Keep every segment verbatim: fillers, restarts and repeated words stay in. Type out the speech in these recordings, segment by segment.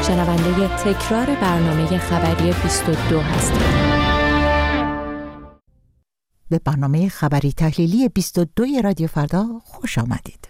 شنونده تکرار برنامه خبری بیست و دو هستید. به برنامه خبری تحلیلی بیست و دو رادیو فردا خوش آمدید.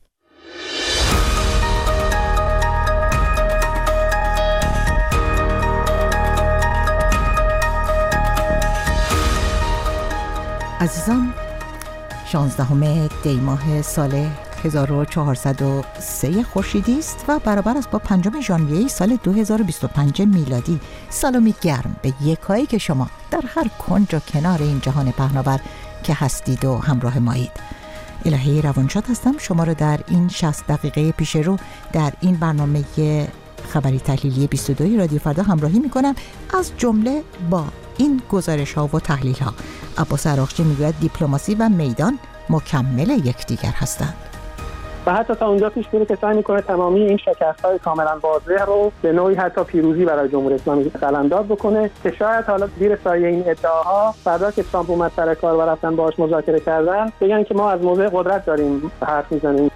عزیزان، شانزدهم دی ماه سال هزار و چهارصد و سه خورشیدی است و برابر است با پنجم ژانویه سال دو هزار و بیست و پنج میلادی. سلامی گرم به یکایی که شما در هر کنج و کنار این جهان پهناور که هستید و همراه مایید. الهی روانشاد هستم. شما رو در این شصت دقیقه پیش رو در این برنامه خبری تحلیلی بیست و دو رادیو فردا همراهی میکنم، از جمله با این گزارش ها و تحلیل ها. عباس عراقچی میگوید دیپلماسی و میدان مکمل یکدیگر هستند و حتی تا اونجا پیش میره که سعی میکنه تمامی این شکست‌های کاملا واضح رو به نوعی حتی پیروزی برای جمهوری اسلامی قلمداد بکنه که شاید حالا زیر سایه این ادعاها فردا که ترامپ اومد سر کار و رفتن باهاش مذاکره کردن بگن که ما از موضع قدرت داریم حرف میزنیم.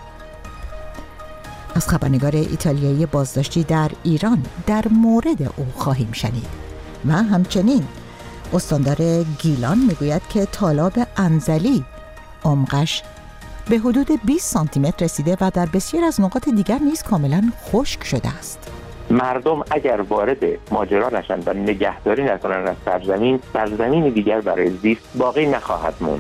از خبرنگار ایتالیایی بازداشتی در ایران در مورد او خواهیم شنید و همچنین استاندار گیلان میگوید که تالاب انزلی عمقش به حدود بیست سانتی متر رسیده و در بسیار از نقاط دیگر نیز کاملا خشک شده است. مردم اگر وارد ماجرا نشن و نگهداری نکنن از سرزمین، سرزمین دیگر برای زیست باقی نخواهد موند.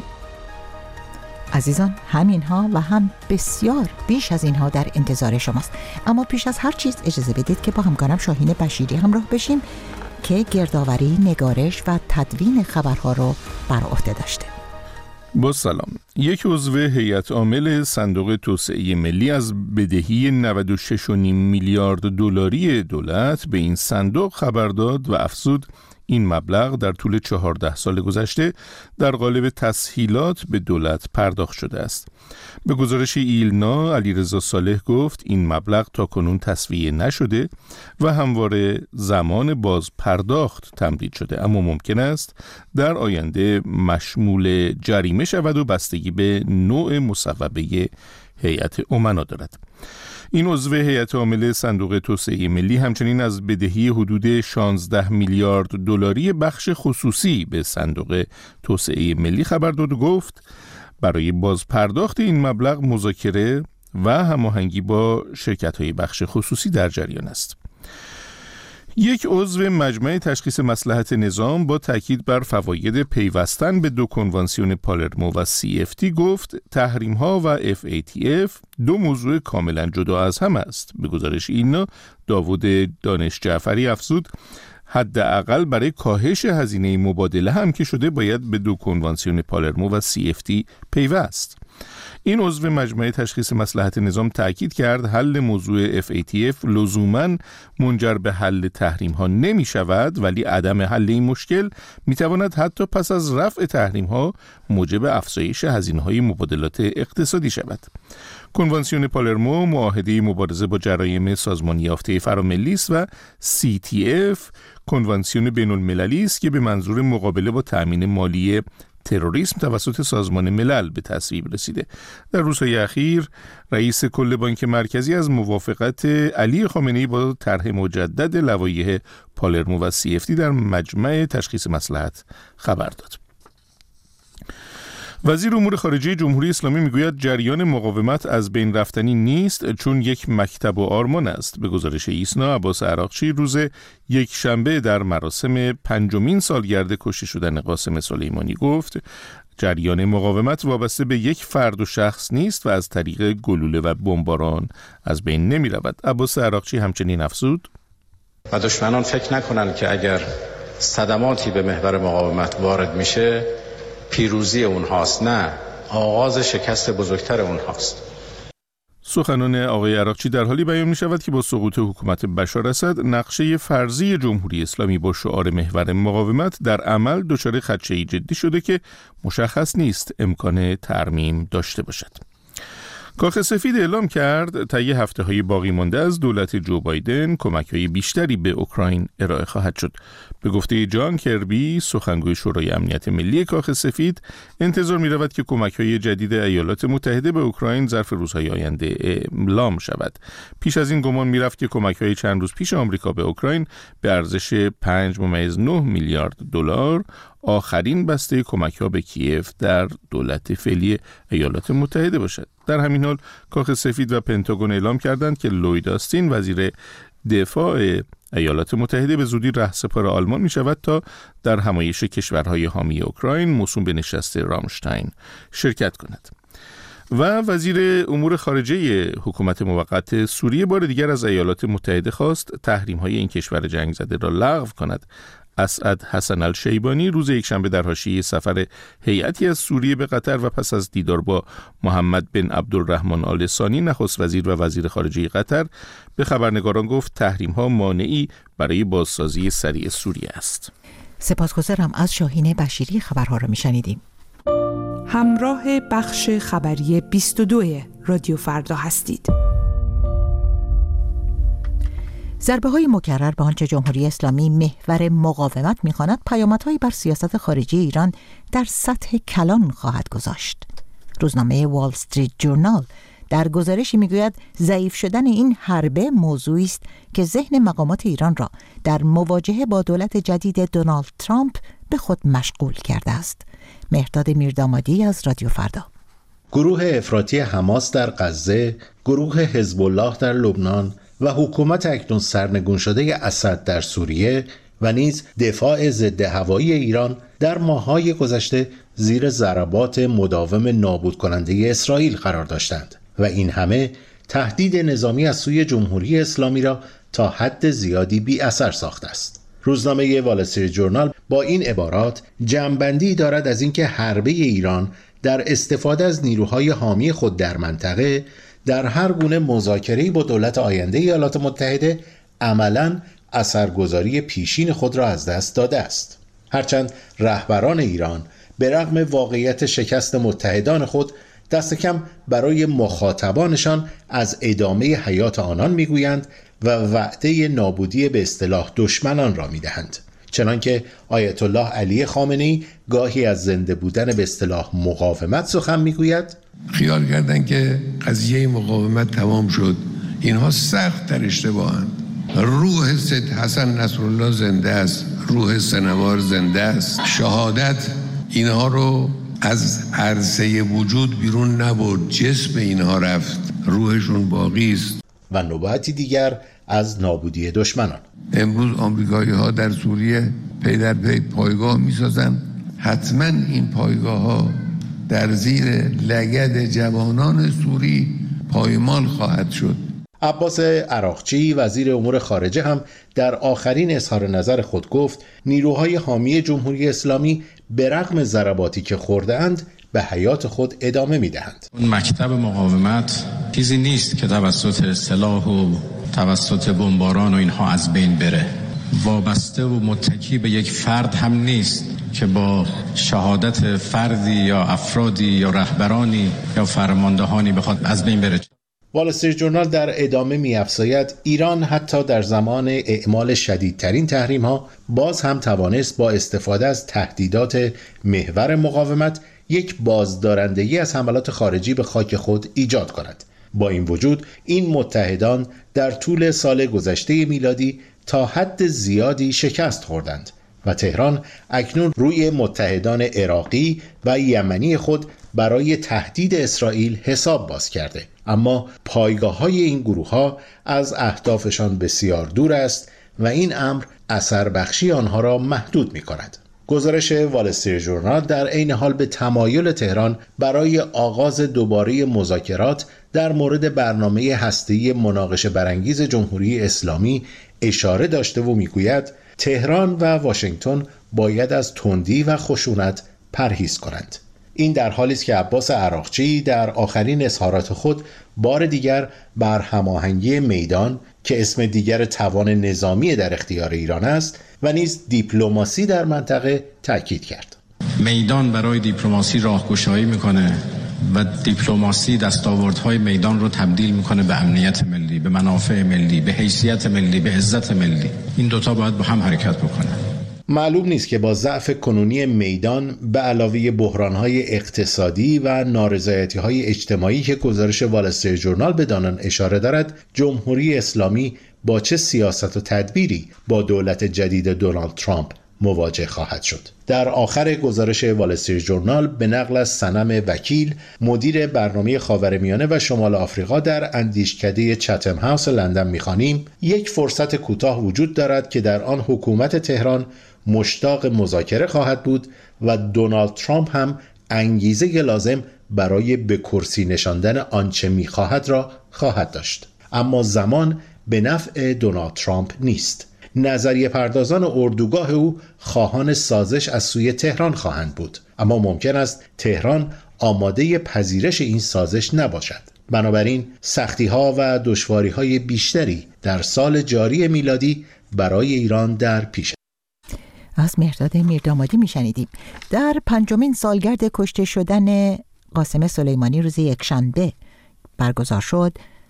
عزیزان، همینها و هم بسیار بیش از اینها در انتظار شماست. اما پیش از هر چیز اجازه بدید که با همکارم شاهین بشیری همراه بشیم که گردآوری، نگارش و تدوین خبرها رو بر عهده داشته. با سلام. یک عضو هیئت عامل صندوق توسعه ملی از بدهی نود و شش و نیم میلیارد دلاری دولت به این صندوق خبر داد و افزود این مبلغ در طول چهارده سال گذشته در قالب تسهیلات به دولت پرداخت شده است. به گزارش ایلنا، علیرضا صالح گفت این مبلغ تاکنون تسویه نشده و همواره زمان باز پرداخت تمدید شده، اما ممکن است در آینده مشمول جریمه شود و بستگی به نوع مصوبه هیئت امنا دارد. این عضو هیئت عامل صندوق توسعه ملی همچنین از بدهی حدود شانزده میلیارد دلاری بخش خصوصی به صندوق توسعه ملی خبر داد و گفت برای بازپرداخت این مبلغ مذاکره و هماهنگی با شرکت‌های بخش خصوصی در جریان است. یک عضو مجمع تشخیص مصلحت نظام با تاکید بر فواید پیوستن به دو کنوانسیون پالرمو و سی اف تی گفت تحریم‌ها و اف ای تی اف دو موضوع کاملا جدا از هم است. به گزارش اینا، داوود دانش جعفری افزود حداقل برای کاهش هزینه مبادله هم که شده باید به دو کنوانسیون پالرمو و سی اف تی پیوست. این عضو مجمع تشخیص مصلحت نظام تأکید کرد حل موضوع اف ای تی اف لزوماً منجر به حل تحریم ها نمی شود، ولی عدم حل این مشکل می تواند حتی پس از رفع تحریم ها موجب افزایش هزینه های مبادلات اقتصادی شود. کنوانسیون پالرمو معاهده مبارزه با جرایم سازمانی یافته فراملی است و سی تی اف کنوانسیون بین المللی است که به منظور مقابله با تأمین مالی تروریسم توسط سازمان ملل به تصویب رسیده. در روزهای اخیر رئیس کل بانک مرکزی از موافقت علی خامنه‌ای با طرح مجدد لوایح پالرمو و سی اف تی در مجمع تشخیص مصلحت خبر داد. وزیر امور خارجه جمهوری اسلامی میگوید جریان مقاومت از بین رفتنی نیست چون یک مکتب و آرمان است. به گزارش ایسنا، عباس عراقچی روز یک شنبه در مراسم پنجمین سالگرد کشته شدن قاسم سلیمانی گفت جریان مقاومت وابسته به یک فرد و شخص نیست و از طریق گلوله و بمباران از بین نمی رود. عباس عراقچی همچنین افزود و دشمنان فکر نکنن که اگر صدماتی به محور مقاومت وارد میشه پیروزی اونهاست، نه، آغاز شکست بزرگتر اونهاست. سخنان آقای عراقچی در حالی بیان می شود که با سقوط حکومت بشار اسد نقشه فرضی جمهوری اسلامی با شعار محور مقاومت در عمل دچار خدشه‌ای جدی شده که مشخص نیست امکان ترمیم داشته باشد. کاخ سفید اعلام کرد طی هفته‌های باقی مانده از دولت جو بایدن کمک‌های بیشتری به اوکراین ارائه خواهد شد. به گفته جان کربی، سخنگوی شورای امنیت ملی کاخ سفید، انتظار می‌رود که کمک‌های جدید ایالات متحده به اوکراین ظرف روزهای آینده اعلام شود. پیش از این گمان می‌رفت که کمک‌های چند روز پیش آمریکا به اوکراین به ارزش پنج ممیز نه میلیارد دلار آخرین بسته کمک‌ها به کیف در دولت فعلی ایالات متحده باشد. در همین حال کاخ سفید و پنتاگون اعلام کردند که لوید آستین وزیر دفاع ایالات متحده به زودی رهسپار آلمان می شود تا در همایش کشورهای حامی اوکراین موسوم به نشست رامشتاین شرکت کند. و وزیر امور خارجه حکومت موقت سوریه بار دیگر از ایالات متحده خواست تحریم‌های این کشور جنگ زده را لغو کند. اسعد حسن الشیبانی روز یکشنبه در حاشیه سفر هیئتی از سوریه به قطر و پس از دیدار با محمد بن عبدالرحمن آل ثانی نخست وزیر و وزیر خارجه قطر به خبرنگاران گفت تحریم‌ها مانعی برای بازسازی سریع سوریه است. سپاسگزارم. از شاهین بشیری خبرها را میشنیدیم. همراه بخش خبری بیست و دو رادیو فردا هستید. ضربه‌های مکرر به آنچه جمهوری اسلامی محور مقاومت می‌خواند پیامدهایی بر سیاست خارجی ایران در سطح کلان خواهد گذاشت. روزنامه وال استریت جورنال در گزارشی می‌گوید ضعیف شدن این حربه موضوعی است که ذهن مقامات ایران را در مواجهه با دولت جدید دونالد ترامپ به خود مشغول کرده است. مهرداد میردامادی از رادیو فردا. گروه افراطی حماس در غزه، گروه حزب الله در لبنان و حکومت اکنون سرنگون شده اسد در سوریه و نیز دفاع ضد هوایی ایران در ماه‌های گذشته زیر ضربات مداوم نابود کننده اسرائیل قرار داشتند و این همه تهدید نظامی از سوی جمهوری اسلامی را تا حد زیادی بی اثر ساخته است. روزنامه وال استریت جورنال با این عبارات جمع‌بندی دارد از اینکه حربه ایران در استفاده از نیروهای حامی خود در منطقه در هر گونه مذاکره‌ای با دولت آینده ایالات متحده عملاً اثرگذاری پیشین خود را از دست داده است. هرچند رهبران ایران به رغم واقعیت شکست متحدان خود دست کم برای مخاطبانشان از ادامه حیات آنان میگویند و وعده نابودی به اصطلاح دشمنان را میدهند، چنانکه آیت الله علی خامنه‌ای گاهی از زنده بودن به اصطلاح مقاومت سخن میگوید. خیال کردن که قضیه مقاومت تمام شد. اینها سخت در اشتباهند. روح سید حسن نصرالله زنده است، روح سنوار زنده است. شهادت اینها رو از عرصه وجود بیرون نبرد، جسم اینها رفت، روحشون باقی است. و نوبتی دیگر از نابودی دشمنان. امروز آمریکایی ها در سوریه پی در پی پایگاه می سازن. حتما این پایگاه ها در زیر لگد جوانان سوری پایمال خواهد شد. عباس عراقچی وزیر امور خارجه هم در آخرین اظهار نظر خود گفت نیروهای حامی جمهوری اسلامی به رغم ضرباتی که خورده‌اند به حیات خود ادامه می‌دهند. اون مکتب مقاومت چیزی نیست که توسط سلاح و توسط بمباران و اینها از بین بره. وابسته و متکی به یک فرد هم نیست که با شهادت فردی یا افرادی یا رهبرانی یا فرماندهانی بخواد از بین بره. وال استریت جورنال در ادامه می‌افزاید ایران حتی در زمان اعمال شدیدترین تحریم‌ها باز هم توانست با استفاده از تهدیدات محور مقاومت یک بازدارندگی از حملات خارجی به خاک خود ایجاد کند. با این وجود این متحدان در طول سال گذشته میلادی تا حد زیادی شکست خوردند و تهران اکنون روی متحدان عراقی و یمنی خود برای تهدید اسرائیل حساب باز کرده، اما پایگاه‌های این گروه‌ها از اهدافشان بسیار دور است و این امر اثر بخشی آنها را محدود می‌کند. گزارش وال استریت جورنال در عین حال به تمایل تهران برای آغاز دوباره مذاکرات در مورد برنامه هسته‌ای مناقشه برانگیز جمهوری اسلامی اشاره داشته و میگوید تهران و واشنگتن باید از تندی و خشونت پرهیز کنند. این در حالی است که عباس عراقچی در آخرین اظهارات خود بار دیگر بر هماهنگی میدان که اسم دیگر توان نظامی در اختیار ایران است و نیز دیپلماسی در منطقه تاکید کرد. میدان برای دیپلماسی راهگشایی میکنه و دیپلماسی دستاوردهای میدان رو تبدیل میکنه به امنیت ملی، به منافع ملی، به حیثیت ملی، به عزت ملی. این دوتا باید با هم حرکت بکنه. معلوم نیست که با ضعف کنونی میدان به علاوه بحران‌های اقتصادی و نارضایتی‌های اجتماعی که گزارش وال استریت ژورنال به آن اشاره دارد، جمهوری اسلامی با چه سیاست و تدبیری با دولت جدید دونالد ترامپ مواجه خواهد شد. در آخر گزارش وال استریت ژورنال به نقل از صنم وکیل، مدیر برنامه خاورمیانه و شمال آفریقا در اندیشکده چتم هاوس لندن می‌خوانیم: یک فرصت کوتاه وجود دارد که در آن حکومت تهران مشتاق مذاکره خواهد بود و دونالد ترامپ هم انگیزه لازم برای به کرسی نشاندن آنچه می‌خواهد را خواهد داشت. اما زمان به نفع دونالد ترامپ نیست. نظریه پردازان اردوگاه او خواهان سازش از سوی تهران خواهند بود، اما ممکن است تهران آماده پذیرش این سازش نباشد. بنابراین سختی‌ها و دشواری‌های بیشتری در سال جاری میلادی برای ایران در پیش است. از مهرداد میردامادی میشنیدیم. در پنجمین سالگرد کشته شدن قاسم سلیمانی روز یکشنبه برگزار شد،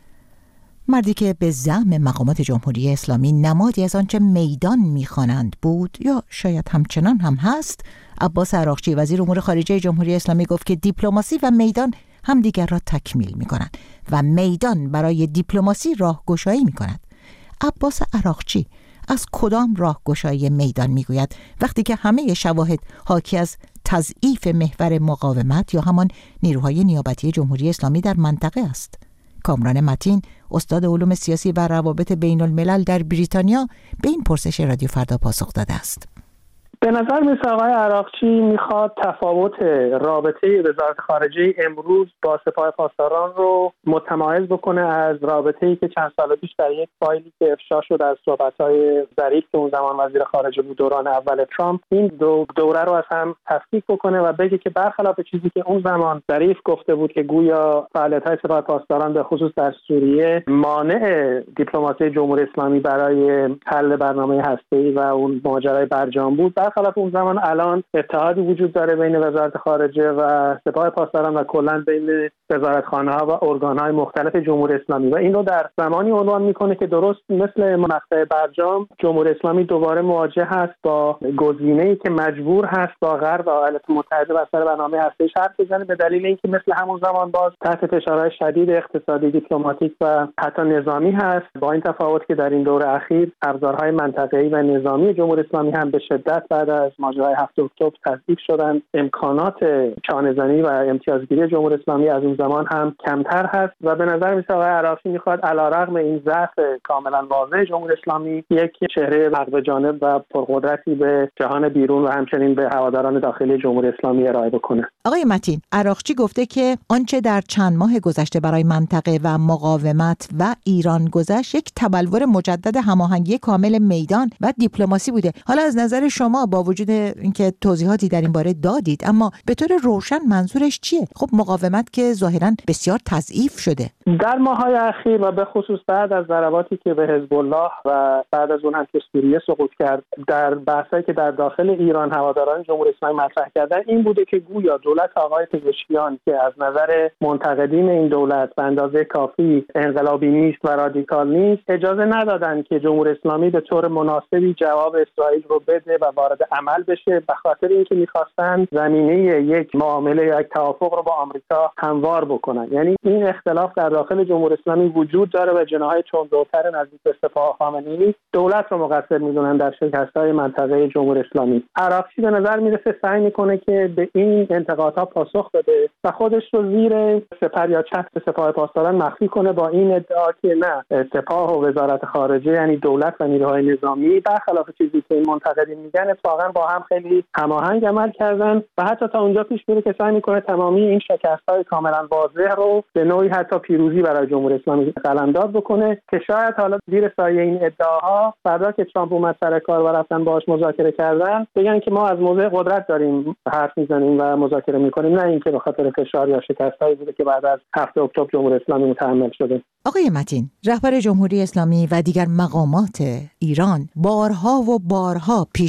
مردی که به زعم مقامات جمهوری اسلامی نمادی از آنچه میدان میخوانند بود یا شاید همچنان هم هست، عباس عراقچی وزیر امور خارجه جمهوری اسلامی گفت که دیپلماسی و میدان همدیگر را تکمیل میکنند و میدان برای دیپلماسی راهگشایی میکند. عباس عراقچی از کدام راهگشایی میدان میگوید وقتی که همه شواهد حاکی از تضعیف محور مقاومت یا همان نیروهای نیابتی جمهوری اسلامی در منطقه است؟ کامران متین، استاد علوم سیاسی و روابط بین الملل در بریتانیا، به این پرسش رادیو فردا پاسخ داده است. به نظر میاد آقای عراقچی میخواد تفاوت رابطه وزارت خارجه امروز با سپاه پاسداران رو متمایز بکنه از رابطه‌ای که چند سال پیش در یک فایلی که افشا شد از صحبت‌های ظریف که اون زمان وزیر خارجه بود دوران اول ترامپ، این دو دوره رو از هم تفکیک بکنه و بگه که برخلاف چیزی که اون زمان ظریف گفته بود که گویا فعالیت‌های سپاه پاسداران به خصوص در سوریه مانع دیپلماسی جمهوری اسلامی برای حل برنامه هسته‌ای و اون ماجرای برجام بود، برخلاف اون زمان الان اتحادی وجود داره بین وزارت خارجه و سپاه پاسداران و کلاً بین وزارتخانه‌ها و ارگان‌های مختلف جمهوری اسلامی و این رو در زمانی عنوان میکنه که درست مثل مقطع برجام جمهوری اسلامی دوباره مواجه هست با گزینه‌ای که مجبور هست با غرب و ایالات متحده بر سر برنامه هسته‌ای حرف بزنه، به دلیل اینکه مثل همون زمان باز تحت فشارهای شدید اقتصادی، دیپلماتیک و حتی نظامی هست، با این تفاوت که در این دوره اخیر ابزارهای منطقه‌ای و نظامی جمهوری اسلامی هم به شدت بعد از ماجرای هفت اکتبر تضعیف شدند. امکانات چانه‌زنی و امتیازگیری جمهوری اسلامی از اون زمان هم کمتر هست و به نظر میاد آقای عراقچی میخواد علیرغم این ضعف کاملا واضح جمهوری اسلامی یک چهره حق جانب و پرقدرتی به جهان بیرون و همچنین به هواداران داخلی جمهوری اسلامی ارائه بکنه. آقای متین، عراقچی گفته که آنچه در چند ماه گذشته برای منطقه و مقاومت و ایران گذشت یک تبلور مجدد هماهنگی کامل میدان و دیپلماسی بوده. حالا از نظر شما با وجود اینکه توضیحاتی در این باره دادید، اما به طور روشن منظورش چیه؟ خب مقاومت که ظاهراً بسیار تضعیف شده در ماه‌های اخیر و به خصوص بعد از ضرباتی که به حزب الله و بعد از اون هم که سوریه سقوط کرد، در بحثایی که در داخل ایران هواداران جمهوری اسلامی مطرح کردن این بوده که گویا دولت آقای پزشکیان که از نظر منتقدین این دولت به اندازه کافی انقلابی نیست و رادیکال نیست، اجازه ندادن که جمهوری اسلامی به طور مناسبی جواب اسرائیل رو بده و وارد عمل بشه، به خاطر اینکه می‌خواستن زمینه یک معامله یا یک توافق رو با آمریکا هموار بکنن. یعنی این اختلاف در داخل جمهوری اسلامی وجود داره و جناح‌های چندرتر نزدیک به سپاه خامنه‌ای دولت رو مقصر می‌دونن در شکست‌های منطقه جمهوری اسلامی. عراقچی به نظر میرسه سعی می‌کنه که به این انتقادها پاسخ بده و خودش رو زیر سپر یا چتر سپاه پاسداران مخفی کنه با این ادعا که نه، سپاه و وزارت خارجه یعنی دولت و نیروهای نظامی برخلاف چیزی که این منتقدین میگن اتفاقا با هم خیلی هماهنگ عمل کردن و حتی تا اونجا پیش میره که سعی می‌کنه تمامی این شکست‌های کاملا واضح رو به نوعی حتی پیروزی برای جمهوری اسلامی قلمداد بکنه که شاید حالا زیر سایه این ادعاها فردا که ترامپ اومد سر کار و رفتن باهاش مذاکره کردن بگن که ما از موضع قدرت داریم حرف میزنیم و مذاکره میکنیم، نه اینکه به خاطر فشار یا شکستایی بوده که بعد از هفت اکتبر جمهوری اسلامی متحمل شده. آقای متین، رهبر جمهوری اسلامی و دیگر مقامات ایران بارها و بارها پیش‌بینی‌های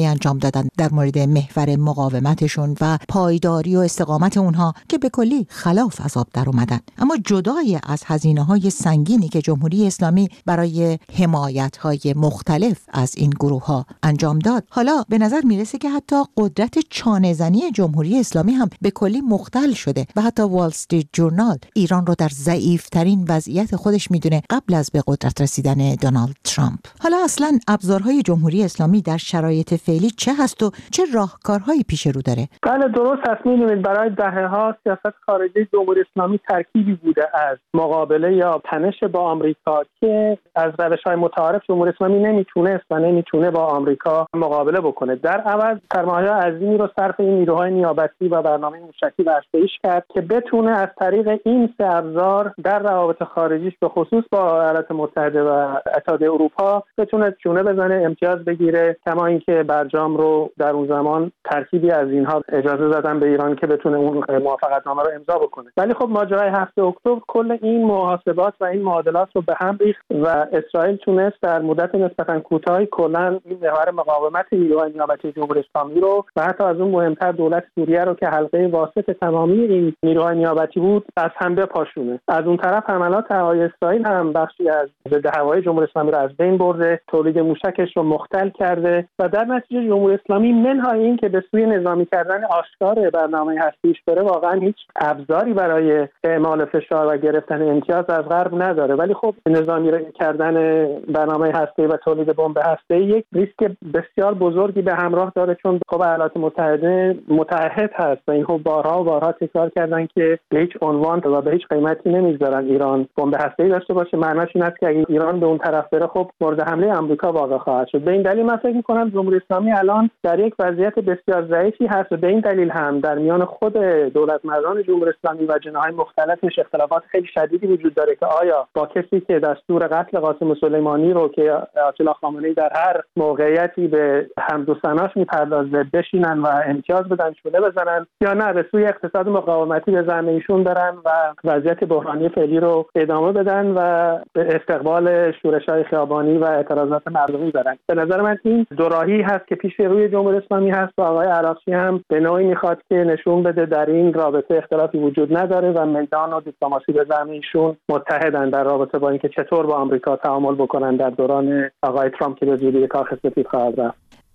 هایی انجام دادن در مورد محور مقاومتشون و پایداری و استقامت اونها که به کلی خلاف از آب در اومدن. اما جدای از هزینه های سنگینی که جمهوری اسلامی برای حمایت های مختلف از این گروه ها انجام داد، حالا به نظر میرسه که حتی قدرت چانه‌زنی جمهوری اسلامی هم به کلی مختل شده و حتی وال استریت جورنال ایران رو در ضعیف‌ترین وضعیت خودش میدونه قبل از به قدرت رسیدن دونالد ترامپ. حالا اصلا ابزارهای جمهوری اسلامی در شرایط فعلی چه هست و چه راهکارهایی پیش رو داره؟ بله درست هست. می‌دونید برای دهه‌ها سیاست خارجی جمهوری اسلامی ترکیبی بوده از مقابله یا تنش با آمریکا که از روش‌های متعارف جمهوری اسلامی نمیتونه و نمیتونه با آمریکا مقابله بکنه. در عوض سرمایه عظیمی رو صرف این نیروهای نیابتی و برنامه موشکی و هسته‌ایش کرد که بتونه از طریق این سه ابزار در روابط خارجیش به خصوص با ایالات متحده و اتحادیه اروپا بتونه چونه بزنه، امتیاز بگیره. کما اینکه برجام رو در اون زمان ترکیبی از اینها اجازه دادن به ایران که بتونه اون موافقتنامه رو امضا بکنه. ولی خب ماجرای هفته اکتبر کل این محاسبات و این معادلات رو به هم ریخت و اسرائیل تونست در مدت نسبتاً کوتاهی کلاً این محور مقاومت نیروهای نیابتی جمهوری اسلامی رو و حتی از اون مهمتر دولت سوریه رو که حلقه واسط تمامی این نیروهای نیابتی بود از هم بپاشونه. از اون طرف حملات هوایی اسرائیل هم بخشی از ضد هوایی جمهوری اسلامی رو از بین برده، تولید موشکش رو مختل کرده و در نتیجه جمهوری اسلامی منهای این که به سوی نظامی کردن آشکار برنامه هسته‌ایش بره واقعا هیچ ابزاری برای اعمال فشار و گرفتن امتیاز از غرب نداره. ولی خب نظامی کردن برنامه هسته‌ای و تولید بمب هسته‌ای یک ریسک بسیار بزرگی به همراه داره، چون خب ایالات متحده متعهد هست و این خب بارها و بارها تکرار کردن که به هیچ عنوان و به هیچ قیمتی نمیذارن ایران بمب هسته‌ای داشته باشه. معناش این است که اگه ایران به اون طرف بره خب مورد حمله آمریکا واقع خواهد شد. به این دلیل من فکر می‌کنم جمهوری اسلامی الان در یک وضعیت بسیار ضعیفی هست و به این دلیل هم در میان خود دولتمردان جمهوری اسلامی و جناح‌های مختلفش اختلافات خیلی شدیدی وجود داره که آیا با کسی که دستور قتل قاسم سلیمانی رو که آیت الله خامنه‌ای در هر موقعیتی به حمد و ثناش می‌پردازه بشینن و امتیاز بدن، چونه بزنن، یا نه به سوی اقتصاد مقاومتی به زعم ایشون برن و وضعیت بحرانی فعلی رو ادامه بدن و به استقبال شورش‌های خیابانی و اعتراضات مردمی برن. به نظر من این دو راهی هست که پیش روی جمهوری اسلامی هست و آقای عراقچی هم به نوعی میخواد که نشون بده در این رابطه اختلافی وجود نداره و میدان و دیپلماسی به زعم ایشون متحدن در رابطه با اینکه چطور با آمریکا تعامل بکنن در دوران آقای ترامپ که به زودی کاخ سفید خواهد رفت.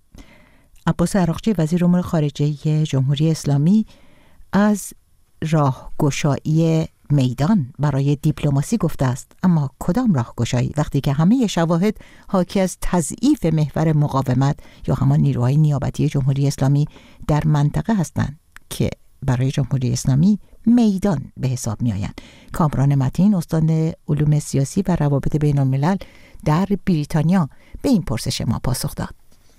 عباس عراقچی وزیر امور خارجه جمهوری اسلامی از راهگشایی میدان برای دیپلماسی گفته است، اما کدام راهگشایی وقتی که همه شواهد حاکی از تضعیف محور مقاومت یا همان نیروهای نیابتی جمهوری اسلامی در منطقه هستند که برای جمهوری اسلامی میدان به حساب می آیند. کامران متین استاد علوم سیاسی و روابط بین الملل در بریتانیا به این پرسش ما پاسخ داد.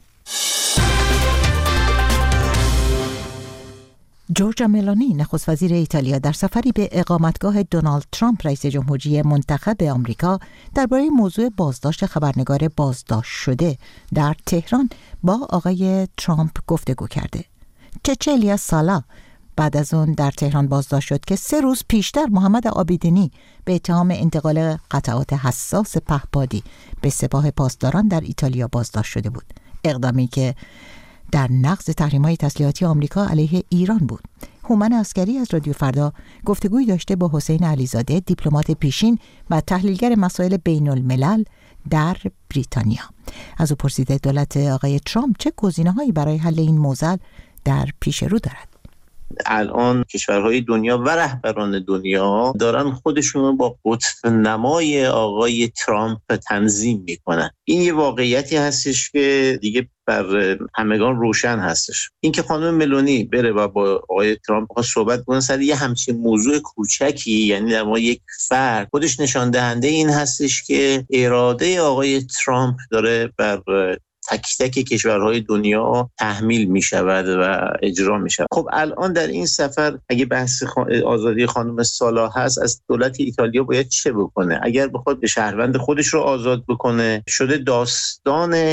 جورجا ملانی نخست وزیر ایتالیا در سفری به اقامتگاه دونالد ترامپ رئیس جمهوری منتخب آمریکا درباره موضوع بازداشت خبرنگار بازداشت شده در تهران با آقای ترامپ گفتگو کرده. چچلیا سالا بعد از اون در تهران بازداشت شد که سه روز پیشتر محمد عابدینی به اتهام انتقال قطعات حساس پهپادی به سپاه پاسداران در ایتالیا بازداشت شده بود. اقدامی که در نقض تحریم‌های تسلیحاتی آمریکا علیه ایران بود. هومن عسکری از رادیو فردا گفتگویی داشته با حسین علیزاده، دیپلمات پیشین و تحلیلگر مسائل بین الملل در بریتانیا. از او پرسیده دولت آقای ترامپ چه گزینه‌هایی برای حل این معضل در پیش رو دارد. الان کشورهای دنیا و رهبران دنیا دارن خودشون رو با قطب نمای آقای ترامپ تنظیم میکنن. این یه واقعیتی هستش که دیگه بر همگان روشن هستش. اینکه خانم ملونی بره و با آقای ترامپ صحبت کنه سر یه همچین موضوع کوچکی، یعنی در واقع یک فرد، خودش نشان دهنده این هستش که اراده آقای ترامپ داره بر تک تک کشورهای دنیا تحمیل می شود و اجرا می شود. خب الان در این سفر اگه بحث آزادی خانم سالا هست، از دولت ایتالیا باید چه بکنه؟ اگر بخواد به شهروند خودش رو آزاد بکنه، شده داستان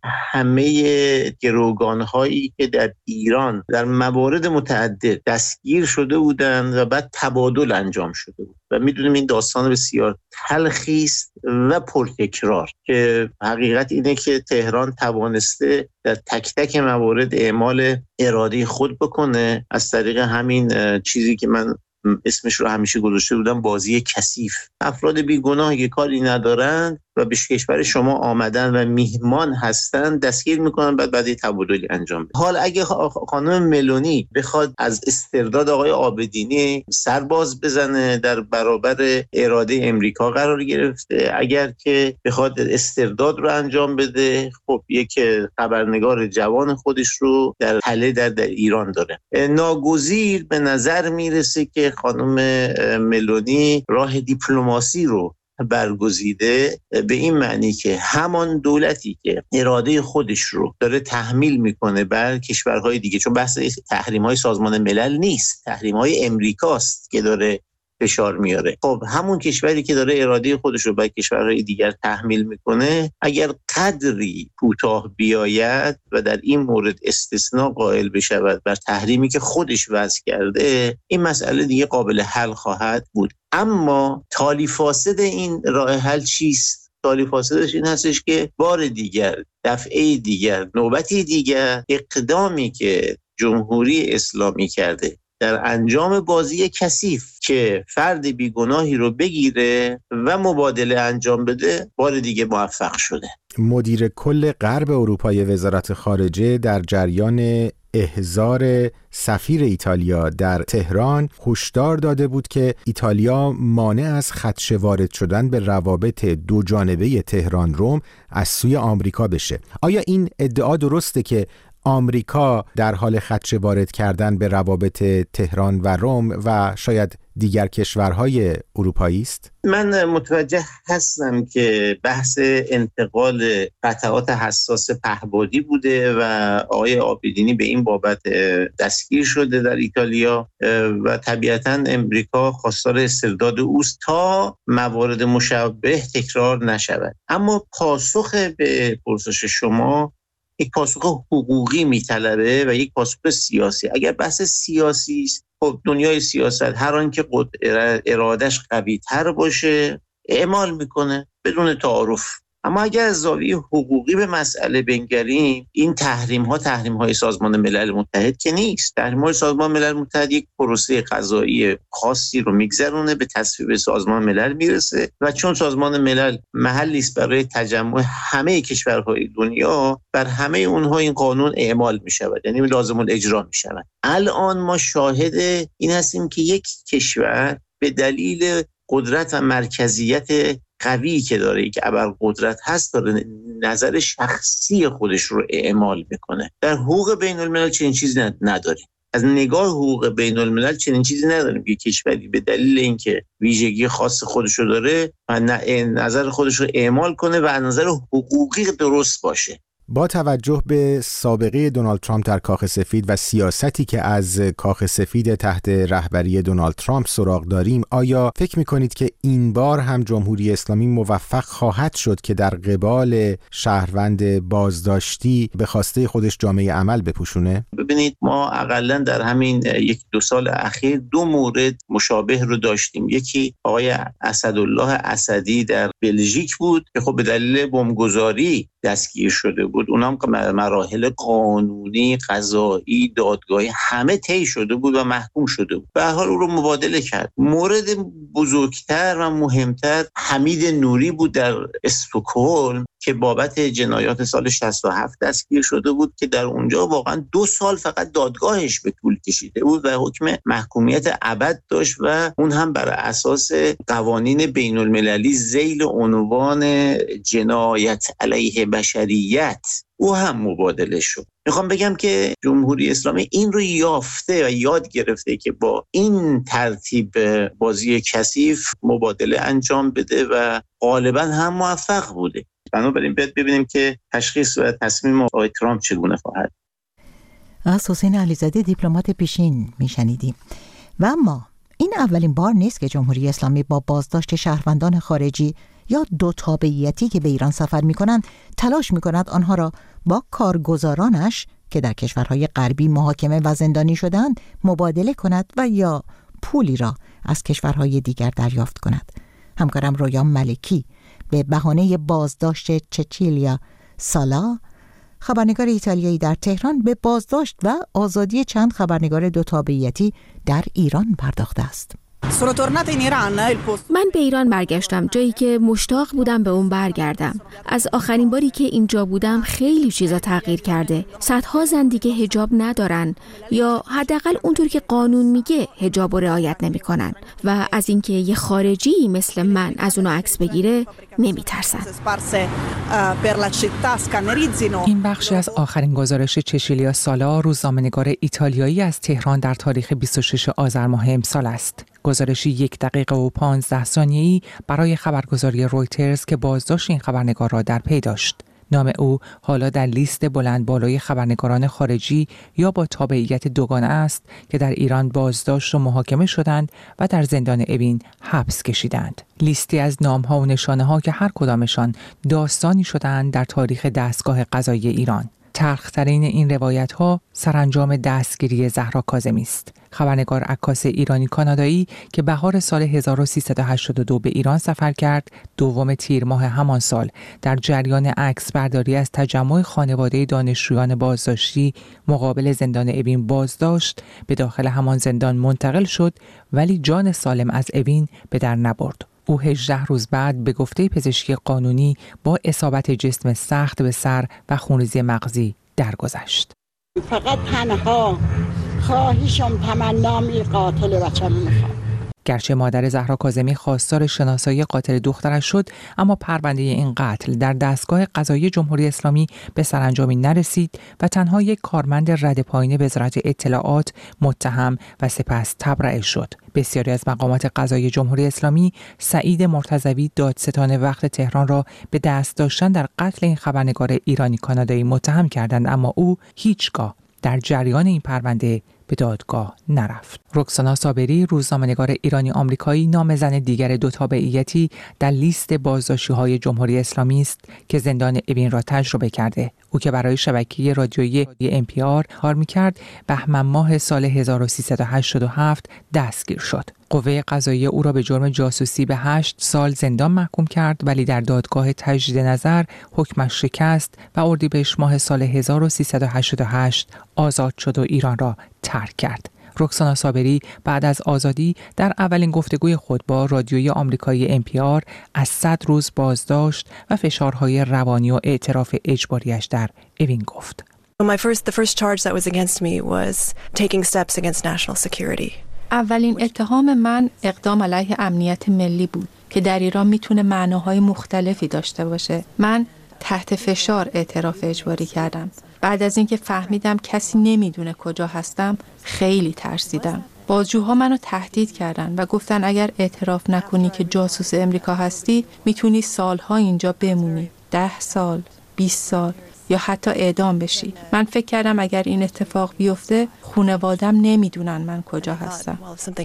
همه گروگان‌هایی که در ایران در موارد متعدد دستگیر شده بودند و بعد تبادل انجام شده بود و میدونیم این داستان بسیار تلخی است و پرتکرار که حقیقت اینه که تهران توانسته در تک تک موارد اعمال اراده خود بکنه از طریق همین چیزی که من اسمش رو همیشه گذاشته بودم بازی کثیف. افراد بیگناه که کاری ندارن و به کشور شما آمدن و میهمان هستن دستگیر میکنن بعد بعد تبادلی انجام بده. حال اگه خانم ملونی بخواد از استرداد آقای عابدینی سرباز بزنه در برابر اراده امریکا قرار گرفته، اگر که بخواد استرداد رو انجام بده خب یک خبرنگار جوان خودش رو در تله در, در ایران داره. ناگزیر به نظر میرسه که خانم ملونی راه دیپلماسی رو برگزیده به این معنی که همان دولتی که اراده خودش رو داره تحمیل میکنه بر کشورهای دیگه، چون بحث تحریم‌های سازمان ملل نیست، تحریم‌های امریکاست که داره فشار میاره. خب همون کشوری که داره اراده خودش رو بر کشورهای دیگر تحمیل میکنه اگر قدری کوتاه بیاید و در این مورد استثناء قائل بشود بر تحریمی که خودش وضع کرده، این مسئله دیگه قابل حل خواهد بود. اما تالی فاسد این راه حل چیست؟ تالی فاسدش این هستش که بار دیگر، دفعه دیگر، نوبتی دیگر اقدامی که جمهوری اسلامی کرده در انجام بازی کثیف که فرد بیگناهی رو بگیره و مبادله انجام بده بار دیگه موفق شده. مدیر کل غرب اروپای وزارت خارجه در جریان احضار سفیر ایتالیا در تهران هشدار داده بود که ایتالیا مانع از خدشه وارد شدن به روابط دو جانبه تهران روم از سوی آمریکا بشه. آیا این ادعا درسته که آمریکا در حال خدشه وارد کردن به روابط تهران و روم و شاید دیگر کشورهای اروپایی است؟ من متوجه هستم که بحث انتقال قطعات حساس پهبادی بوده و آقای عابدینی به این بابت دستگیر شده در ایتالیا و طبیعتاً امریکا خواستار استرداد اوست تا موارد مشابه تکرار نشود. اما پاسخ به پرسش شما یک پاسخ حقوقی میطلبه و یک پاسخ سیاسی. اگر بحث سیاسی است، خب دنیای سیاست هر آن که ارادش قوی تر باشه اعمال میکنه بدون تعارف. اما اگر از زاویه حقوقی به مسئله بنگریم، این تحریم ها تحریم های سازمان ملل متحد که نیست. تحریم های سازمان ملل متحد یک پروسه قضایی خاصی رو میگذرونه، به تصویب سازمان ملل میرسه و چون سازمان ملل محلی است برای تجمع همه کشورهای دنیا، بر همه اونها این قانون اعمال میشود، یعنی لازم الاجرا میشود. الان ما شاهد این هستیم که یک کشور به دلیل قدرت و مرکزیت قوی که داره، که ابرقدرت هست، داره نظر شخصی خودش رو اعمال میکنه. در حقوق بین الملل چنین چیزی نداریم. از نگاه حقوق بین الملل چنین چیزی نداریم که کشوری به دلیل اینکه ویژگی خاص خودش رو داره و نظر خودش رو اعمال کنه و از نظر حقوقی درست باشه. با توجه به سابقه دونالد ترامپ در کاخ سفید و سیاستی که از کاخ سفید تحت رهبری دونالد ترامپ سراغ داریم، آیا فکر می‌کنید که این بار هم جمهوری اسلامی موفق خواهد شد که در قبال شهروند بازداشتی به خواسته خودش جامعه عمل بپوشونه؟ ببینید، ما حداقل در همین یک دو سال اخیر دو مورد مشابه رو داشتیم. یکی آقای اسدالله اسدی در بلژیک بود که خب به دلیل بمبگذاری دستگیر شده بود. اونم که مراحل قانونی، قضایی، دادگاهی همه طی شده بود و محکوم شده بود. به هر حال او رو مبادله کرد. مورد بزرگتر و مهمتر حمید نوری بود در استکهلم که بابت جنایات سال شصت و هفت دستگیر شده بود که در اونجا واقعا دو سال فقط دادگاهش به طول کشیده بود و حکم محکومیت ابد داشت و اون هم بر اساس قوانین بین المللی ذیل عنوان جنایت علیه بشریت او هم مبادله شد. میخوام بگم که جمهوری اسلامی این رو یافته و یاد گرفته که با این ترتیب بازی کثیف مبادله انجام بده و غالبا هم موفق بوده. بنابراین باید ببینیم که تشخیص و تصمیم آقای ترامپ چگونه خواهد. از حسین علیزاده دیپلمات پیشین میشنیدیم. و اما این اولین بار نیست که جمهوری اسلامی با بازداشت شهروندان خارجی یا دو تابعیتی که به ایران سفر میکنن تلاش می‌کند آنها را با کارگزارانش که در کشورهای غربی محاکمه و زندانی شدند مبادله کند و یا پولی را از کشورهای دیگر دریافت کند. همکارم رویا ملکی به بهانه بازداشت چچیلیا سالا، خبرنگار ایتالیایی در تهران، به بازداشت و آزادی چند خبرنگار دو تابعیتی در ایران پرداخته است. من به ایران برگشتم، جایی که مشتاق بودم به اون برگردم. از آخرین باری که اینجا بودم خیلی چیزا تغییر کرده. صدها زن دیگه حجاب ندارن یا حداقل اونطور که قانون میگه حجاب رو رعایت نمیکنن و از اینکه یه خارجی مثل من از اونو عکس بگیره نمیترسن. این بخشی از آخرین گزارش چچیلیا سالا، روزنامه‌نگار ایتالیایی از تهران در تاریخ بیست و شش آذر ماه امسال است. گزارشی یک دقیقه و پانزده ثانیه‌ای برای خبرگزاری رویترز که بازداشت این خبرنگار را در پی داشت. نام او حالا در لیست بلند بالای خبرنگاران خارجی یا با تابعیت دوگانه است که در ایران بازداشت و محاکمه شدند و در زندان اوین حبس کشیدند. لیستی از نام‌ها و نشانه‌ها که هر کدامشان داستانی شدند در تاریخ دستگاه قضایی ایران. تلخ‌ترین این روایت‌ها سرانجام دستگیری زهرا کاظمی است. خبرنگار عکاس ایرانی کانادایی که بهار سال هزار و سیصد و هشتاد و دو به ایران سفر کرد، دوم تیر ماه همان سال در جریان عکس برداری از تجمع خانواده دانشجویان بازداشتی مقابل زندان اوین بازداشت، به داخل همان زندان منتقل شد ولی جان سالم از اوین به در نبرد. او هجده روز بعد به گفته پزشکی قانونی با اصابت جسم سخت به سر و خونریزی مغزی درگذشت. فقط تنها خواهشم تمنام قاتل بچه‌م میخوام. گرچه مادر زهرا کاظمی خواستار شناسایی قاتل دخترش شد، اما پرونده این قتل در دستگاه قضایی جمهوری اسلامی به سرانجامی نرسید و تنها یک کارمند رد پایین وزارت اطلاعات متهم و سپس تبرئه شد. بسیاری از مقامات قضایی جمهوری اسلامی سعید مرتضوی دادستان وقت تهران را به دست داشتن در قتل این خبرنگار ایرانی کانادایی متهم کردند، اما او هیچگاه در جریان این پرونده به دادگاه نرفت. رکسانا صابری، روزنامه‌نگار ایرانی آمریکایی، نام زن دیگر دو تابعیتی در لیست بازداشتی‌های جمهوری اسلامی است که زندان اوین را تجربه کرده. او که برای شبکه رادیویی ام پی آر کار می‌کرد، بهمن ماه سال هزار و سیصد و هشتاد و هفت دستگیر شد. قوه قضاییه او را به جرم جاسوسی به هشت سال زندان محکوم کرد، ولی در دادگاه تجدید نظر حکمش شکست و اردیبهشت ماه سال هزار و سیصد و هشتاد و هشت آزاد شد و ایران را ترک کرد. رکسانا صابری بعد از آزادی در اولین گفتگوی خود با رادیوی آمریکایی ام پی آر از صد روز بازداشت و فشارهای روانی و اعتراف اجباریش در اوین گفت. My first, the first charge that was against me was taking steps against national security. اولین اتهام من اقدام علیه امنیت ملی بود که در ایران میتونه معناهای مختلفی داشته باشه. من تحت فشار اعتراف اجباری کردم. بعد از اینکه فهمیدم کسی نمیدونه کجا هستم، خیلی ترسیدم. بازجوها منو تهدید کردن و گفتن اگر اعتراف نکنی که جاسوس امریکا هستی، میتونی سالها اینجا بمونی. ده سال، بیست سال یا حتی اعدام بشی. من فکر کردم اگر این اتفاق بیفته، خانواده‌ام نمیدونن من کجا هستم.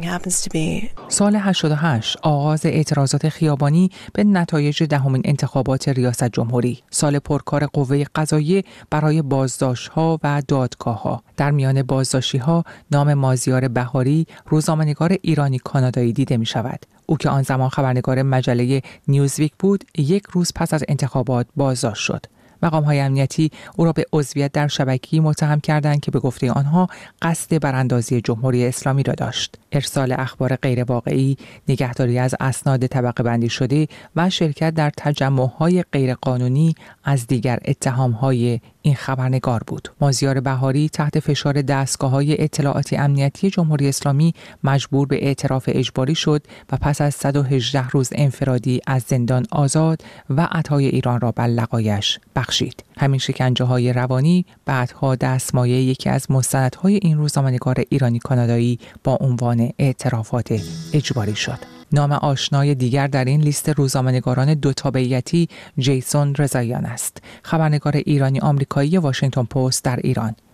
سال هشتاد و هشت آغاز اعتراضات خیابانی به نتایج دهمین انتخابات ریاست جمهوری. سال پرکار قوه قضاییه برای بازداشت‌ها و دادگاه‌ها. در میان بازداشتی‌ها نام مازیار بهاری، روزنامه‌نگار ایرانی کانادایی دیده می‌شود. او که آن زمان خبرنگار مجله نیوزویک بود، یک روز پس از انتخابات بازداشت شد. مقام‌های امنیتی او را به عضویت در شبکه‌ای متهم کردند که به گفته آنها قصد براندازی جمهوری اسلامی را داشت. ارسال اخبار غیر واقعی، نگهداری از اسناد طبقه بندی شده و شرکت در تجمع‌های غیرقانونی از دیگر اتهام‌های این خبرنگار بود. مازیار بهاری تحت فشار دستگاه‌های اطلاعاتی امنیتی جمهوری اسلامی مجبور به اعتراف اجباری شد و پس از صد و هجده روز انفرادی از زندان آزاد و عطای ایران را بر لقایش بخشید. همین شکنجه‌های روانی بعدها دستمایه یکی از مستندهای این روزنامه‌نگار ایرانی کانادایی با عنوان اعترافات اجباری شد. نام آشنای دیگر در این لیست روزنامه‌نگاران دو تابعیتی جیسون رضاییان است، خبرنگار ایرانی آمریکایی واشنگتن پست در ایران.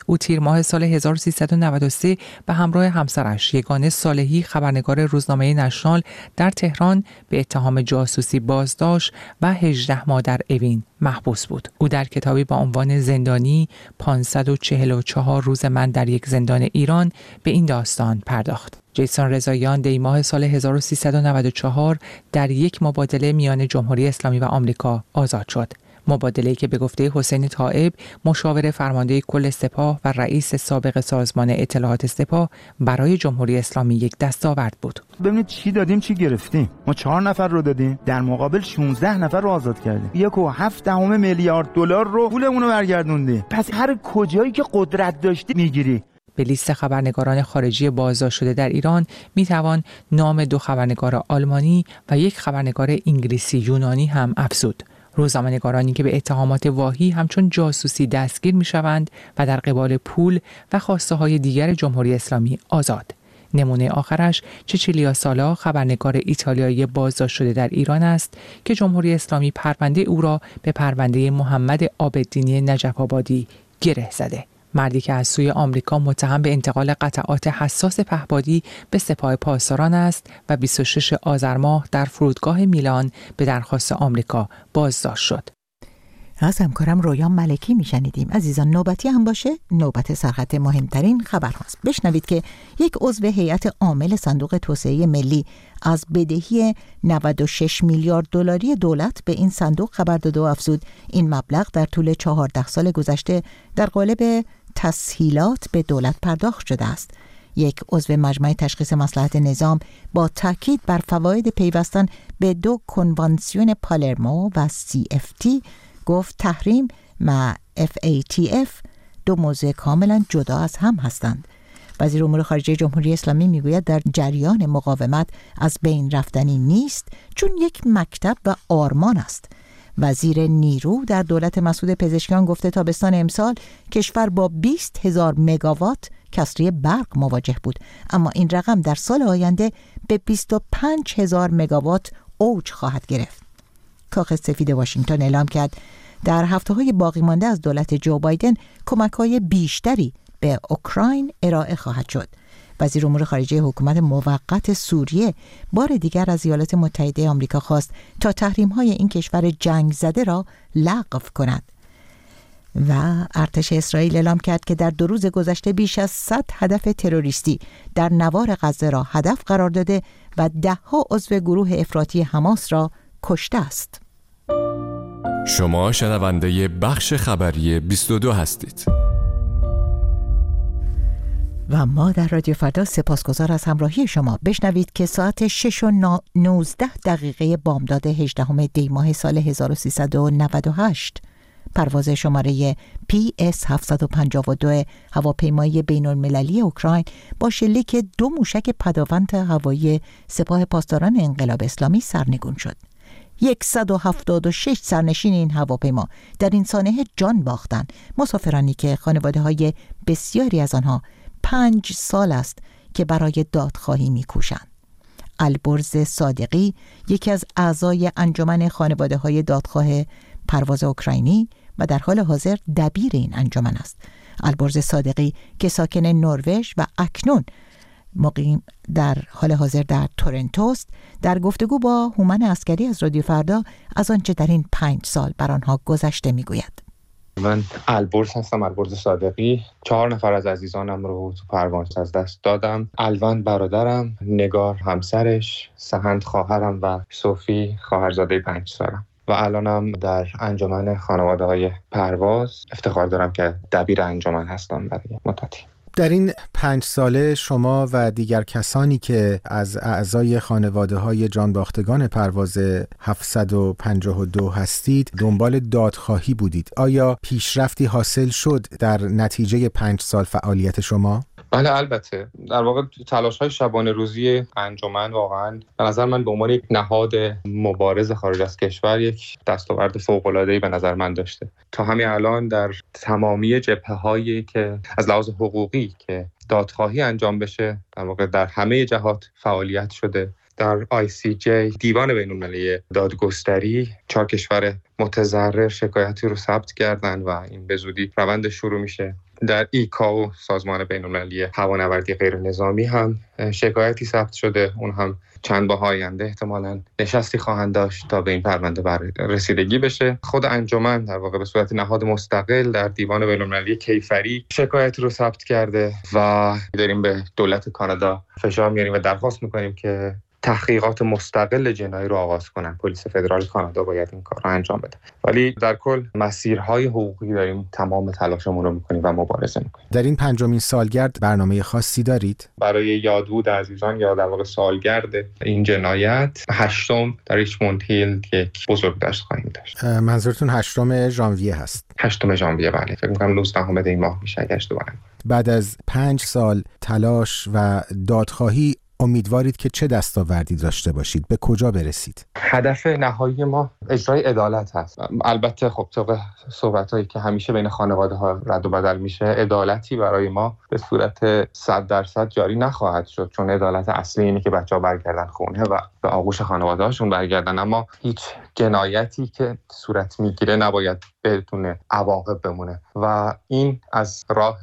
او تیر ماه سال هزار و سیصد و نود و سه به همراه همسرش یگانه صالحی خبرنگار روزنامه نشنال در تهران به اتهام جاسوسی بازداشت و هجده ماه در اوین محبوس بود. او در کتابی با عنوان زندانی پانصد و چهل و چهار روز من در یک زندان ایران به این داستان پرداخت. جیسون رضاییان دی ماه سال هزار و سیصد و نود و چهار در یک مبادله میان جمهوری اسلامی و آمریکا آزاد شد. مبادله‌ای که به گفته حسین طائب، مشاور فرمانده کل سپاه و رئیس سابق سازمان اطلاعات سپاه، برای جمهوری اسلامی یک دستاورد بود. ببینید چی دادیم چی گرفتیم. ما چهار نفر رو دادیم، در مقابل شانزده نفر رو آزاد کردیم. یک و هفت دهم میلیارد دلار رو پولمون رو برگردوندیم. پس هر کجایی که قدرت داشتی میگیری. به لیست خبرنگاران خارجی بازداشت شده در ایران می توان نام دو خبرنگار آلمانی و یک خبرنگار انگلیسی یونانی هم افزود. روزنامه‌نگارانی که به اتهامات واهی همچون جاسوسی دستگیر می شوند و در قبال پول و خواسته های دیگر جمهوری اسلامی آزاد. نمونه آخرش چچیلیا سالا، خبرنگار ایتالیایی بازداشت شده در ایران است که جمهوری اسلامی پرونده او را به پرونده محمد عابدینی نجف آبادی گره زده. مردی که از سوی آمریکا متهم به انتقال قطعات حساس پهپادی به سپاه پاسداران است و بیست و ششم آذر ماه در فرودگاه میلان به درخواست آمریکا بازداشت شد. از همکارم رویان ملکی میشنیدیم. عزیزان، نوبتی هم باشه، نوبت سرخط مهمترین خبر هاست. بشنوید که یک عضو هیئت عامل صندوق توسعه ملی از بدهی نود و شش میلیارد دلاری دولت به این صندوق خبر داد و افزود این مبلغ در طول چهارده سال گذشته در قالب تسهیلات به دولت پرداخت شده است. یک عضو مجمع تشخیص مصلحت نظام با تاکید بر فواید پیوستن به دو کنوانسیون پالرمو و سی اف تی گفت تحریم و اف ای تی اف دو موضوع کاملا جدا از هم هستند. وزیر امور خارجه جمهوری اسلامی میگوید در جریان مقاومت از بین رفتنی نیست، چون یک مکتب و آرمان است. وزیر نیرو در دولت مسعود پزشکیان گفته تابستان امسال کشور با بیست هزار مگاوات کسری برق مواجه بود، اما این رقم در سال آینده به بیست و پنج هزار مگاوات اوج خواهد گرفت. کاخ سفید واشنگتن اعلام کرد در هفته‌های باقی مانده از دولت جو بایدن کمک‌های بیشتری به اوکراین ارائه خواهد شد. وزیر امور خارجه حکومت موقت سوریه بار دیگر از ایالات متحده آمریکا خواست تا تحریم‌های این کشور جنگ زده را لغو کند. و ارتش اسرائیل اعلام کرد که در دو روز گذشته بیش از صد هدف تروریستی در نوار غزه را هدف قرار داده و ده‌ها عضو گروه افراطی حماس را کشته است. شما شنونده بخش خبری بیست و دو هستید. و ما در رادیو فردا سپاسگزار از همراهی شما. بشنوید که ساعت شش و نوزده دقیقه بامداد هجدهم دی ماه سال هزار و سیصد و نود و هشت پرواز شماره پی اس هفتصد و پنجاه و دو هواپیمای بین المللی اوکراین با شلیک دو موشک پداوند هوایی سپاه پاسداران انقلاب اسلامی سرنگون شد. صد و هفتاد و شش سرنشین این هواپیما در این سانحه جان باختند، مسافرانی که خانواده‌های بسیاری از آنها پنج سال است که برای دادخواهی می‌کوشند. البرز صادقی یکی از اعضای انجمن خانواده‌های دادخواه پرواز اوکراینی و در حال حاضر دبیر این انجمن است. البرز صادقی که ساکن نروژ و اکنون مقیم در حال حاضر در تورنتوست، در گفتگو با هومن عسکری از رادیو فردا از آنچه در این پنج سال بر آنها گذشته میگوید. من البرز هستم، البرز صادقی. چهار نفر از عزیزانم رو تو پروانس از دست دادم. الوند برادرم، نگار همسرش، سهند خواهرم و صوفی خواهرزاده پنج سالم. و الانم در انجمن خانواده‌های پرواز افتخار دارم که دبیر انجمن هستم برای مدتی. در این پنج ساله شما و دیگر کسانی که از اعضای خانواده‌های جانباختگان پرواز هفتصد و پنجاه و دو هستید دنبال دادخواهی بودید. آیا پیشرفتی حاصل شد در نتیجه پنج سال فعالیت شما؟ بله البته. در واقع تلاش‌های شبانه روزی انجمن واقعاً به نظر من به عنوان یک نهاد مبارز خارج از کشور یک دستاورد فوق‌العاده‌ای به نظر من داشته. تا همین الان در تمامی جبهه‌هایی که از لحاظ حقوقی که دادخواهی انجام بشه در واقع در همه جهات فعالیت شده. در آی سی جی دیوان بین‌المللی دادگستری چهار کشور متضرر شکایتی رو ثبت کردن و این به زودی روند شروع میشه. در ایکائو سازمان بین‌المللی هوانوردی غیر نظامی هم شکایتی ثبت شده. اون هم چند ماه آینده احتمالاً نشستی خواهند داشت تا به این پرونده بر رسیدگی بشه. خود انجمن در واقع به صورت نهاد مستقل در دیوان بین‌المللی کیفری شکایتی رو ثبت کرده و داریم به دولت کانادا فشار میاریم و درخواست میکنیم که تحقیقات مستقل جنایی رو آغاز کنن. پلیس فدرال کانادا باید این کار رو انجام بده. ولی در کل مسیرهای حقوقی داریم تمام تلاشمون رو میکنیم و مبارزه میکنیم. در این پنجمین سالگرد برنامه خاصی دارید؟ برای یادبود عزیزان یا در واقع سالگرد این جنایت هشتم در ریچموند هیل یک بزرگداشت خواهیم داشت. منظورتون هشتم ژانویه هست؟ هشتم ژانویه بله. فکر می‌کنم نوزدهم دی ماه میشه اگه اشتباه نکنم. بعد از پنج سال تلاش و دادخواهی امیدوارید که چه دستاوردی داشته باشید؟ به کجا برسید؟ هدف نهایی ما اجرای عدالت هست. البته خب طبق صحبتایی که همیشه بین خانواده ها رد و بدل میشه، عدالتی برای ما به صورت صد درصد جاری نخواهد شد، چون عدالت اصلی اینه که بچه‌ها برگردن خونه و به آغوش خانواده هاشون برگردن. اما هیچ جنایتی که صورت میگیره نباید بدون عواقب بمونه و این از راه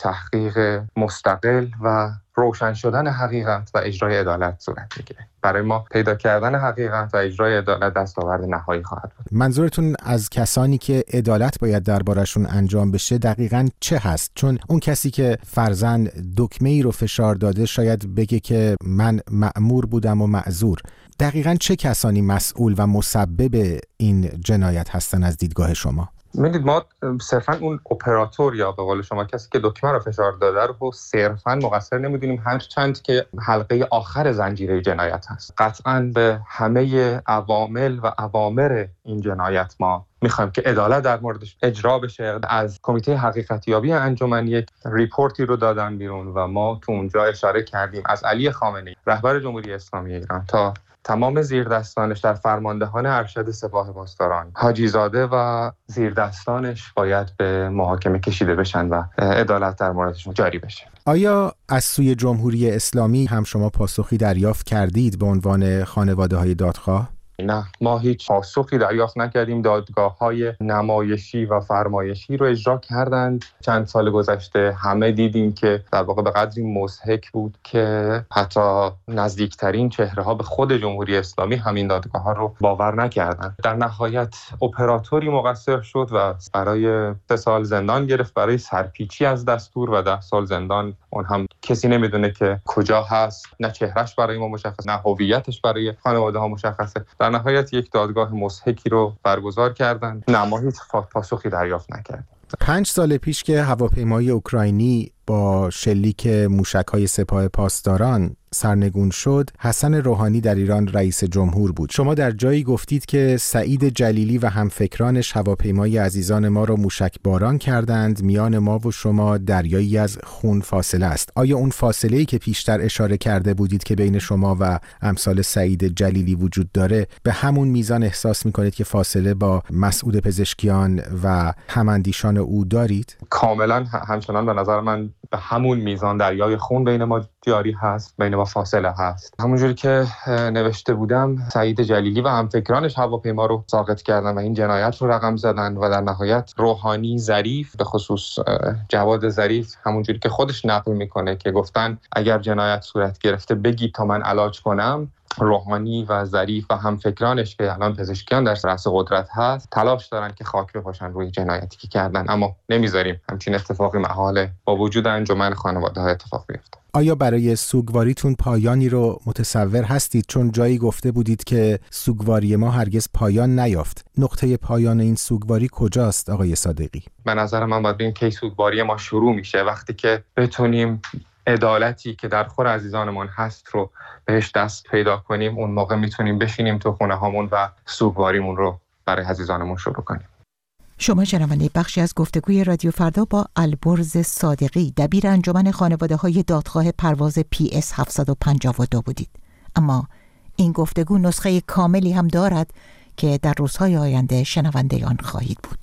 تحقیق مستقل و روشن شدن حقیقت و اجرای عدالت صورت میگیره. برای ما پیدا کردن حقیقت و اجرای عدالت دستاورد نهایی خواهد بود. منظورتون از کسانی که عدالت باید دربارشون انجام بشه دقیقاً چه هست؟ چون اون کسی که فرضاً دکمه ای رو فشار داده شاید بگه که من مأمور بودم و معذور. دقیقاً چه کسانی مسئول و مسبب این جنایت هستن از دیدگاه شما؟ می‌دید ما صرفاً اون اپراتور یا به قول شما کسی که دکمه رو فشار داده رو صرفاً مقصر نمی‌دونیم، هرچند که حلقه آخر زنجیره جنایت هست. قطعاً به همه عوامل و اوامر این جنایت ما می‌خوایم که عدالت در موردش اجرا بشه. از کمیته حقیقتیابی انجمن یک ریپورتی رو دادن بیرون و ما تو اونجا اشاره کردیم از علی خامنه‌ای رهبر جمهوری اسلامی ایران تا تمام زیردستانش در فرماندهان ارشد سپاه پاسداران، حاجی زاده و زیردستانش باید به محاکمه کشیده بشن و عدالت در موردشون جاری بشه. آیا از سوی جمهوری اسلامی هم شما پاسخی دریافت کردید به عنوان خانواده‌های دادخواه؟ نه، ما هیچ پاسخی دریافت نکردیم. دادگاه‌های نمایشی و فرمایشی رو اجرا کردند. چند سال گذشته همه دیدیم که در واقع به قدری مضحک بود که حتی نزدیکترین چهره‌ها به خود جمهوری اسلامی همین دادگاه‌ها رو باور نکردند. در نهایت اپراتوری مقصر شد و برای سه سال زندان گرفت برای سرپیچی از دستور و ده سال زندان. اون هم کسی نمیدونه که کجا هست، نه چهرهش برای ما مشخص، نه هویتش برای خانواده‌ها مشخصه. در نهایت یک دادگاه مضحکی رو برگزار کردند. نه، ما هیچ پاسخی دریافت نکردیم. پنج سال پیش که هواپیمای اوکراینی با شلیک موشک‌های سپاه پاسداران سرنگون شد، حسن روحانی در ایران رئیس جمهور بود. شما در جایی گفتید که سعید جلیلی و همفکرانش هواپیمای عزیزان ما را موشک باران کردند، میان ما و شما دریایی از خون فاصله است. آیا اون فاصله‌ای که پیشتر اشاره کرده بودید که بین شما و امثال سعید جلیلی وجود داره، به همون میزان احساس می‌کنید که فاصله با مسعود پزشکیان و هماندیشان او دارید؟ کاملا همچنان به نظر من به همون میزان دریای خون بین ما جاری هست، بین ما فاصله هست. همونجوری که نوشته بودم، سعید جلیلی و همفکرانش هواپیما رو ساقط کردن و این جنایت رو رقم زدن و در نهایت روحانی، ظریف، به خصوص جواد ظریف، همونجوری که خودش نقل میکنه که گفتن اگر جنایت صورت گرفته بگید تا من علاج کنم. روحانی و ظریف و همفکرانش که الان پزشکیان در رأس قدرت هست تلاش دارن که خاک بپاشن روی جنایتی که کردن، اما نمیذاریم همچین اتفاقی محاله با وجود انجمن خانواده ها اتفاق بیفته. آیا برای سوگواریتون پایانی رو متصور هستید؟ چون جایی گفته بودید که سوگواری ما هرگز پایان نیافت. نقطه پایان این سوگواری کجاست آقای صادقی؟ به نظر من باید این کی سوگواری ما شروع میشه وقتی که بتونیم عدالتی که در خور عزیزانمون هست رو بهش دست پیدا کنیم. اون موقع میتونیم بشینیم تو خونه هامون و سوگواریمون رو برای عزیزانمون شروع کنیم. شما شنونده بخشی از گفتگوی رادیو فردا با البرز صادقی، دبیر انجمن خانواده‌های دادخواه پرواز پی اس هفتصد و پنجاه و دو بودید. اما این گفتگو نسخه کاملی هم دارد که در روزهای آینده شنونده آن خواهید بود.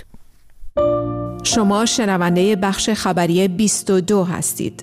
شما شنونده بخش خبری بیست و دو هستید.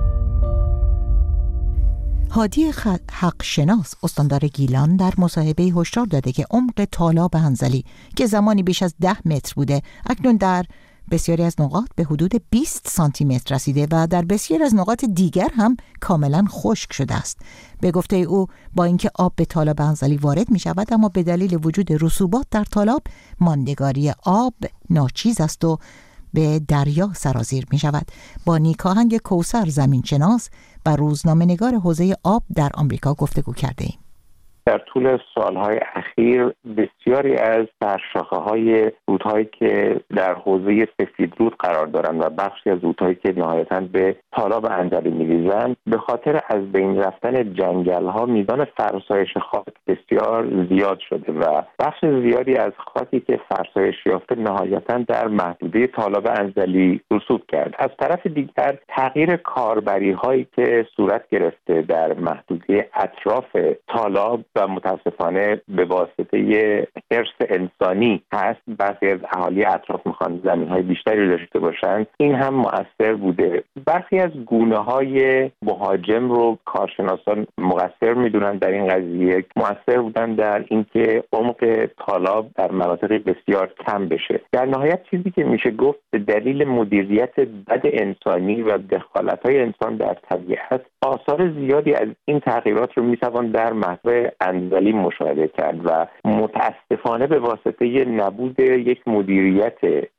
هادی حق شناس استاندار گیلان در مصاحبه هشدار داده که عمق تالاب هنزلی که زمانی بیش از ده متر بوده اکنون در بسیاری از نقاط به حدود بیست سانتی متر رسیده و در بسیاری از نقاط دیگر هم کاملا خشک شده است. به گفته او با اینکه آب به تالاب انزلی وارد می شود، اما به دلیل وجود رسوبات در تالاب ماندگاری آب ناچیز است و به دریا سرازیر می شود. با نیکاهنگ کوثر زمینشناس و روزنامه‌نگار حوزه آب در آمریکا گفتگو کرده ایم. در طول سالهای اخیر بسیاری از سرشاخه‌های رودهایی که در حوزه سفید رود قرار دارند و بخشی از رودهایی که نهایتاً به تالاب انزلی می‌ریزند، به خاطر از بین رفتن جنگل‌ها میزان فرسایش خاک بسیار زیاد شده و بخش زیادی از خاکی که فرسایش یافته نهایتاً در محدوده تالاب انزلی رسوب کرد. از طرف دیگر تغییر کاربری‌هایی که صورت گرفته در محدوده اطراف تالاب و متاسفانه به واسطه حرص انسانی هست، بعضی از اهالی اطراف میخوان زمین‌های بیشتری داشته باشند، این هم مؤثر بوده. برخی از گونه‌های مهاجم رو کارشناسان مقصر میدونن در این قضیه، مؤثر بودن در اینکه عمق تالاب در مناطق بسیار کم بشه. در نهایت چیزی که میشه گفت به دلیل مدیریت بد انسانی و دخالت‌های انسان در طبیعت، آثار زیادی از این تغییرات رو میتوان در محور انزلی مشاهده کرد و متاسفانه به واسطه نبود یک مدیریت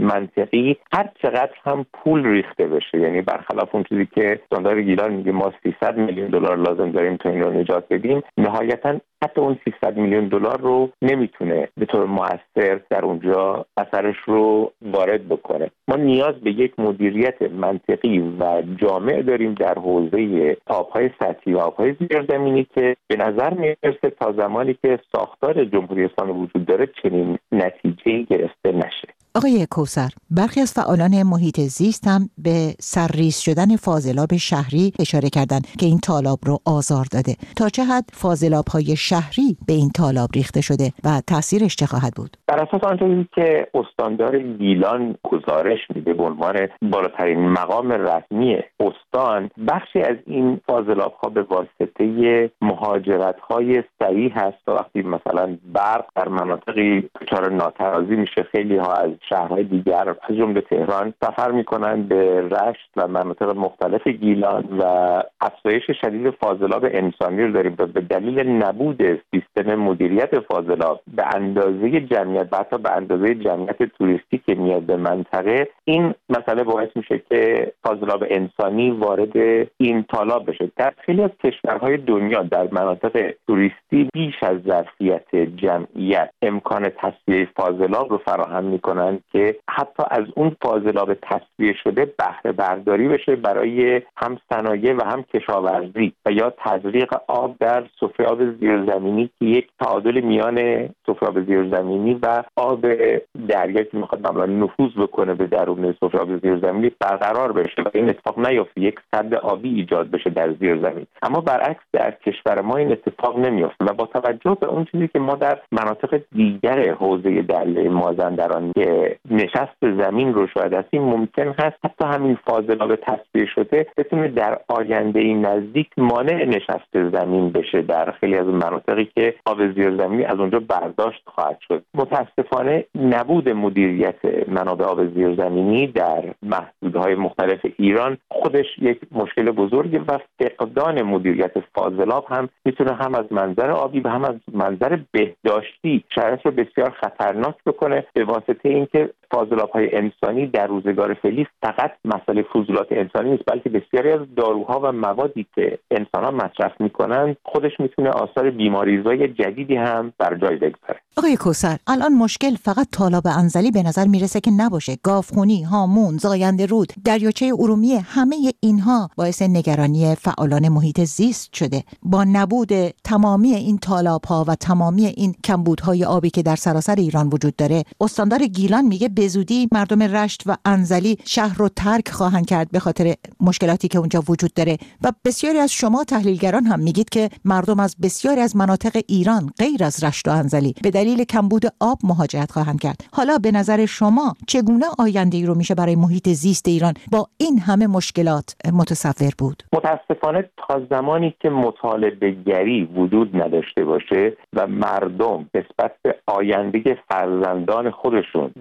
منطقی هر چقدر هم پول ریخته بشه، یعنی برخلاف اون چیزی که استاندار گیلان میگه ما سیصد میلیون دلار لازم داریم تا این رو نجات بدیم، نهایتاً حتی اون سیصد میلیون دلار رو نمیتونه به طور مؤثر در اونجا اثرش رو وارد بکنه. ما نیاز به یک مدیریت منطقی و جامع داریم در حوزه آبهای سطحی و آبهای زیرزمینی که به نظر میرسه تا زمانی که ساختار جمهوری اسلامی وجود داره چنین نتیجه‌ای گرفته نشه. آقای کوثر، برخی از فعالان محیط زیست هم به سرریز شدن فاضلاب شهری اشاره کردند که این تالاب رو آزار داده. تا چه حد فاضلاب‌های شهری به این تالاب ریخته شده و تاثیرش چه خواهد بود؟ بر اساس آنچه که استاندار گیلان گزارش میده به عنوان بالاترین مقام رسمی استان، بخشی از این فاضلاب‌ها به واسطه مهاجرت‌های سریع هست و وقتی مثلا برق در مناطقی دچار ناترازی میشه، خیلی ها از شهرهای دیگر از جمله تهران سفر میکنن به رشت و مناطق مختلف گیلان و افزایش شدید فاضلاب انسانی رو داریم و به دلیل نبود سیستم مدیریت فاضلاب به اندازه جمعیت و حتی به اندازه جمعیت توریستی که میاد به منطقه، این مسئله باعث میشه که فاضلاب انسانی وارد این تالاب بشه. در خیلی از کشورهای دنیا در مناطق توریستی بیش از ظرفیت جمعیت امکان تصفیه فاضلاب رو فراهم میکنن که حتی از اون فاضلاب تصفیه شده بهره برداری بشه برای هم صنایع و هم کشاورزی و یا تزریق آب در سفره آب زیرزمینی که یک تعادل میان سفره آب زیرزمینی و آب دریا که میخواد معمولا نفوذ بکنه به درون سفره آب زیرزمینی برقرار بشه و این اتفاق نیفته، یک سد آبی ایجاد بشه در زیرزمین. اما برعکس در کشور ما این اتفاق نمیفته و با توجه به اون چیزی که ما در مناطق دیگر حوزه دریای مازندران که نشست زمین رو شاهد هستیم، ممکن هست حتی همین فاضلاب تصفیه شده بتونه در آینده نزدیک مانع نشست زمین بشه در خیلی از مناطقی که آب زیرزمینی از اونجا برداشت خواهد شد. متاسفانه نبود مدیریت منابع آب زیرزمینی در محدودهای مختلف ایران خودش یک مشکل بزرگه و فقدان مدیریت فاضلاب هم میتونه هم از منظر آبی و هم از منظر بهداشتی شرایط رو بسیار خطرناک بکنه، به واسطه اینکه فاضلاب‌های انسانی در روزگار فعلی فقط مسئله فضولات انسانی نیست، بلکه بسیاری از داروها و موادی که انسان‌ها مصرف می‌کنند خودش میتونه آثار بیماریزای جدیدی هم بر جای بگذاره. آقای کوثر، الان مشکل فقط تالاب انزلی به نظر میرسه که نباشه. گاوخونی، هامون، زاینده رود، دریاچه ارومیه، همه اینها باعث نگرانی فعالان محیط زیست شده. با نبود تمامی این تالاب‌ها و تمامی این کمبودهای آبی که در سراسر ایران وجود داره، استاندار گیلان میگه به زودی مردم رشت و انزلی شهر رو ترک خواهند کرد به خاطر مشکلاتی که اونجا وجود داره و بسیاری از شما تحلیلگران هم میگید که مردم از بسیاری از مناطق ایران غیر از رشت و انزلی به دلیل کمبود آب مهاجرت خواهند کرد. حالا به نظر شما چگونه آینده‌ای رو میشه برای محیط زیست ایران با این همه مشکلات متصور بود؟ متاسفانه تا زمانی که مطالبه گری وجود نداشته باشه و مردم نسبت به آینده فرزندان خودشون به طور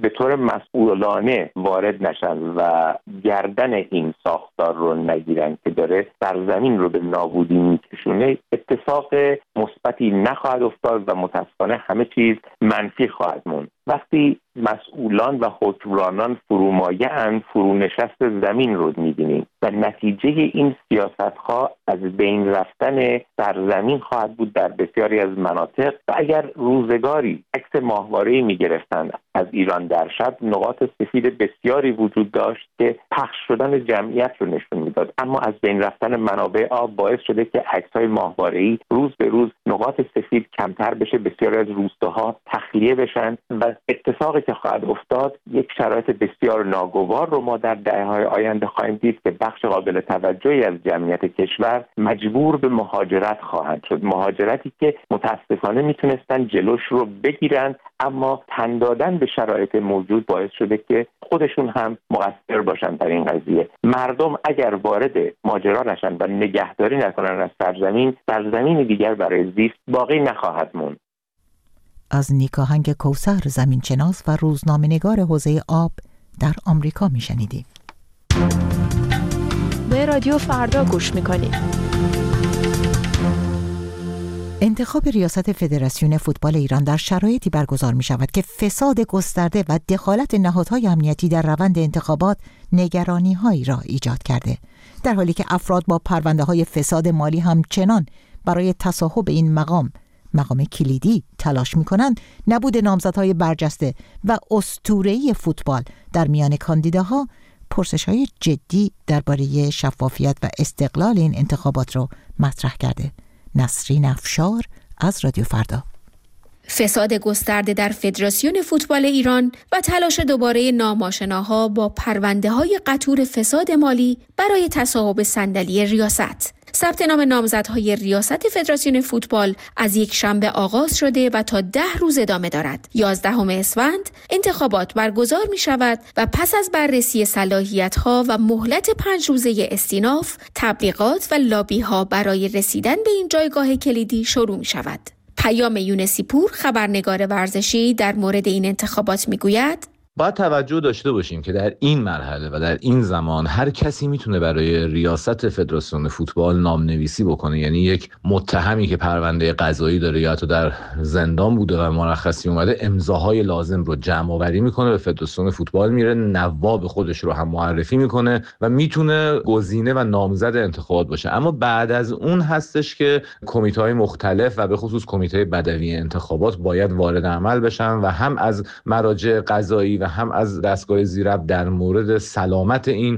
مسئولانه وارد نشن و گردن این ساختار رو نگیرن که داره سرزمین رو به نابودی میکشونه، اتفاق مثبتی نخواهد افتاد و متاسفانه همه چیز منفی خواهد موند. وقتی مسئولان و حکمرانان فرومایه‌اند، فرونشست زمین رو می‌بینیم و نتیجه این سیاست‌ها از بین رفتن سرزمین خواهد بود در بسیاری از مناطق. و اگر روزگاری عکس ماهواره‌ای می‌گرفتند از ایران در شب، نقاط سفید بسیاری وجود داشت که پخش شدن جمعیت رو نشون میداد، اما از بین رفتن منابع آب باعث شده که عکس‌های ماهواره‌ای روز به روز نقاط سفید کمتر بشه، بسیاری از روستاها تخلیه بشن و اتفاقی که خواهد افتاد یک شرایط بسیار ناگوار رو ما در دهه‌های آینده خواهیم دید که بخش قابل توجهی از جمعیت کشور مجبور به مهاجرت خواهند شد، مهاجرتی که متاسفانه میتونستن جلوش رو بگیرن، اما تن دادن به شرایط موجود باعث شده که خودشون هم مقصر باشن در این قضیه. مردم اگر وارد ماجرا نشن و نگهداری نکنن از سرزمین، سرزمین دیگر برای زیست باقی نخواهد موند. از نیکاهنگ کوثر، زمینشناس و روزنامه‌نگار حوزه آب در آمریکا میشنیدیم. به رادیو فردا گوش میکنید. انتخاب ریاست فدراسیون فوتبال ایران در شرایطی برگزار می شود که فساد گسترده و دخالت نهادهای امنیتی در روند انتخابات نگرانی هایی را ایجاد کرده، در حالی که افراد با پرونده های فساد مالی همچنان برای تصاحب این مقام مقام کلیدی تلاش می‌کنند. نبود نامزدهای برجسته و اسطوره‌ای فوتبال در میان کاندیداها پرسش‌های جدی درباره شفافیت و استقلال این انتخابات را مطرح کرده. نسرین افشار از رادیو فردا. فساد گسترده در فدراسیون فوتبال ایران و تلاش دوباره ناماشناها با پرونده‌های قطور فساد مالی برای تصاحب صندلی ریاست. ثبت نام نامزدهای ریاست فدراسیون فوتبال از یک شنبه آغاز شده و تا ده روز ادامه دارد. یازدهم اسفند انتخابات برگزار می شود و پس از بررسی صلاحیت‌ها و مهلت پنج روزه استیناف، تبلیغات و لابی‌ها برای رسیدن به این جایگاه کلیدی شروع می شود. پیام یونسی پور، خبرنگار ورزشی، در مورد این انتخابات می گوید: باید توجه داشته باشیم که در این مرحله و در این زمان هر کسی میتونه برای ریاست فدراسیون فوتبال نامنویسی بکنه. یعنی یک متهمی که پرونده قضایی داره یا حتی در زندان بوده و مرخصی اومده، امضاهای لازم رو جمع آوری میکنه، به فدراسیون فوتبال میره، نواب خودش رو هم معرفی میکنه و میتونه گزینه و نامزد انتخابات باشه. اما بعد از اون هستش که کمیته‌های مختلف و به خصوص کمیته بدوی انتخابات باید وارد عمل بشن و هم از مراجع قضایی و هم از دستگاه زیرب در مورد سلامت این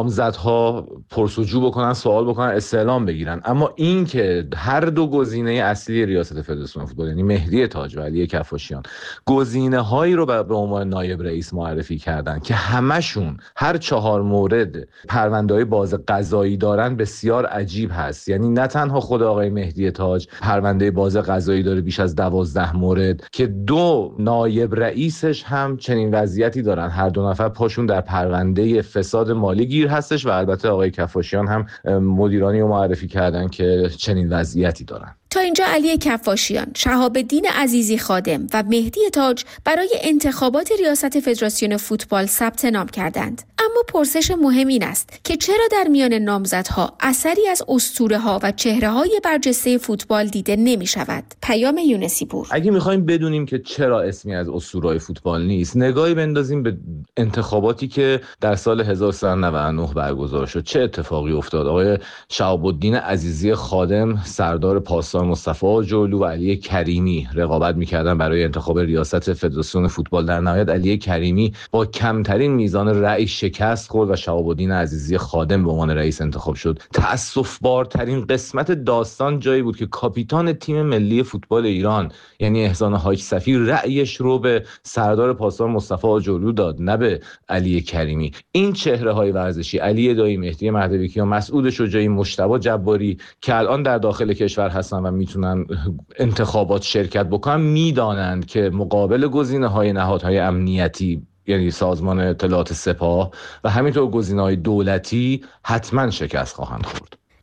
نامزدها پرسجو بکنن، سوال بکنن، استعلام بگیرن. اما این که هر دو گزینه اصلی ریاست فدراسیون فوتبال، یعنی مهدی تاج و علی کفاشیان، گزینه هایی رو به عنوان نایب رئیس معرفی کردن که همشون هر چهار مورد پرونده‌های باز قضایی دارن، بسیار عجیب هست. یعنی نه تنها خود آقای مهدی تاج پرونده باز قضایی داره بیش از دوازده مورد، که دو نایب رئیسش هم چنین وضعیتی دارن، هر دو نفر پاشون در پرونده فساد مالی گیر هستش و البته آقای کفاشیان هم مدیرانی رو معرفی کردن که چنین وضعیتی دارن. تا اینجا علی کفاشیان، شهاب الدین عزیزی خادم و مهدی تاج برای انتخابات ریاست فدراسیون فوتبال ثبت نام کردند. اما پرسش مهم این است که چرا در میان نامزدها اثری از اسطوره‌ها و چهره‌های برجسته فوتبال دیده نمی‌شود؟ پیام یونسی پور. اگه می‌خوایم بدونیم که چرا اسمی از اسطوره‌های فوتبال نیست، نگاهی بندازیم به انتخاباتی که در سال هزار و سیصد و نود و نه برگزار شد. چه اتفاقی افتاد؟ آقای شهاب الدین عزیزی خادم، سردار پاسدار مصطفی جلو و علی کریمی رقابت می‌کردن برای انتخاب ریاست فدراسیون فوتبال. در نهایت علی کریمی با کمترین میزان رأی شکست خورد و شهاب الدین عزیزی خادم به عنوان رئیس انتخاب شد. تأسف‌بارترین قسمت داستان جایی بود که کاپیتان تیم ملی فوتبال ایران یعنی احسان حاج صفی رأیش رو به سردار پاسدار مصطفی جلو داد، نه به علی کریمی. این چهره‌های ورزشی، علی دایی، مهدی مهدوی‌کیان، مسعود شجاعی، مجتبی جباری که الان در داخل کشور هستن و میتونن انتخابات شرکت بکنن، میدانند که مقابل گزینه‌های نهادهای امنیتی یعنی سازمان اطلاعات سپاه و همینطور گزینه‌های دولتی حتما شکست خواهند خورد.